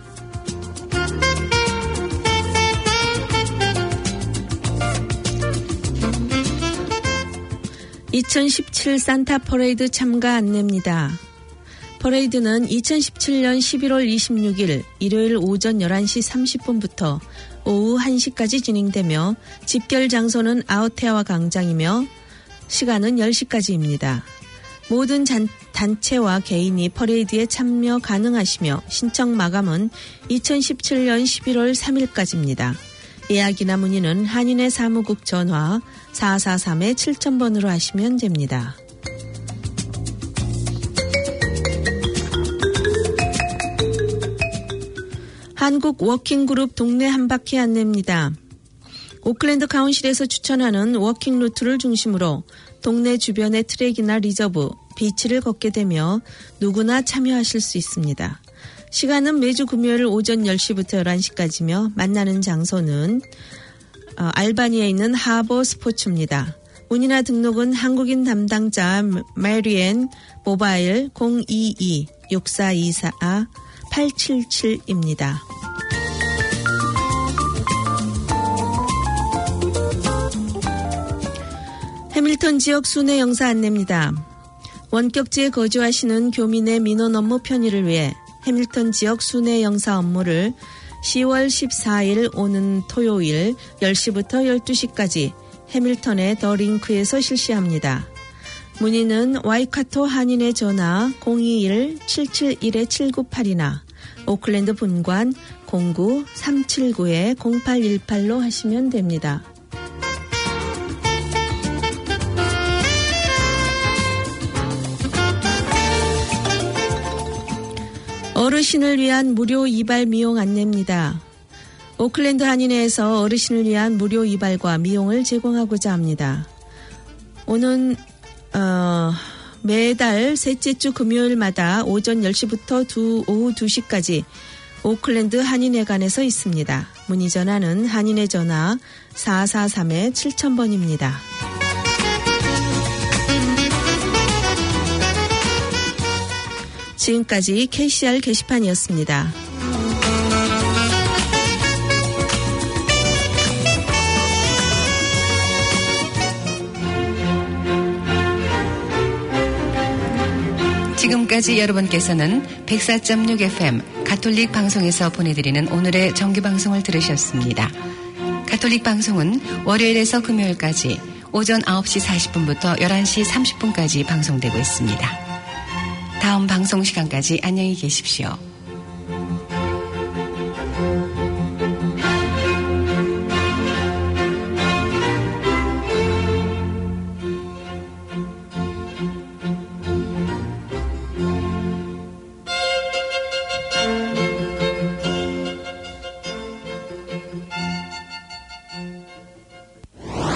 이천십칠 산타 퍼레이드 참가 안내입니다. 퍼레이드는 이천십칠 년 십일월 이십육일 일요일 오전 열한 시 삼십 분부터 오후 한 시까지 진행되며 집결 장소는 아웃타워 광장이며 시간은 열 시까지입니다. 모든 잔, 단체와 개인이 퍼레이드에 참여 가능하시며 신청 마감은 이천십칠 년 십일월 삼일까지입니다. 예약이나 문의는 한인의 사무국 전화 사사삼 칠천 번으로 하시면 됩니다. 한국 워킹그룹 동네 한바퀴 안내입니다. 오클랜드 카운실에서 추천하는 워킹 루트를 중심으로 동네 주변의 트랙이나 리저브, 비치를 걷게 되며 누구나 참여하실 수 있습니다. 시간은 매주 금요일 오전 열 시부터 열한 시까지며 만나는 장소는 어, 알바니에 있는 하버 스포츠입니다. 문의나 등록은 한국인 담당자 메리앤 모바일 공이이 육사이사 팔칠칠입니다. 해밀턴 지역 순회 영사 안내입니다. 원격지에 거주하시는 교민의 민원 업무 편의를 위해 해밀턴 지역 순회 영사 업무를 시월 십사일 오는 토요일 열 시부터 열두 시까지 해밀턴의 더 링크에서 실시합니다. 문의는 와이카토 한인의 전화 공이일 칠칠일 칠구팔이나 오클랜드 분관 공구 삼칠구 공팔일팔로 하시면 됩니다. 어르신을 위한 무료 이발 미용 안내입니다. 오클랜드 한인회에서 어르신을 위한 무료 이발과 미용을 제공하고자 합니다. 오는 어, 매달 셋째 주 금요일마다 오전 열 시부터 두, 오후 두 시까지 오클랜드 한인회관에서 있습니다. 문의 전화는 한인회 전화 사사삼 칠천 번입니다. 지금까지 케이씨알 게시판이었습니다. 지금까지 여러분께서는 백사 점 육 에프엠 가톨릭 방송에서 보내드리는 오늘의 정규방송을 들으셨습니다. 가톨릭 방송은 월요일에서 금요일까지 오전 아홉 시 사십 분부터 열한 시 삼십 분까지 방송되고 있습니다. 다음 방송 시간까지 안녕히 계십시오.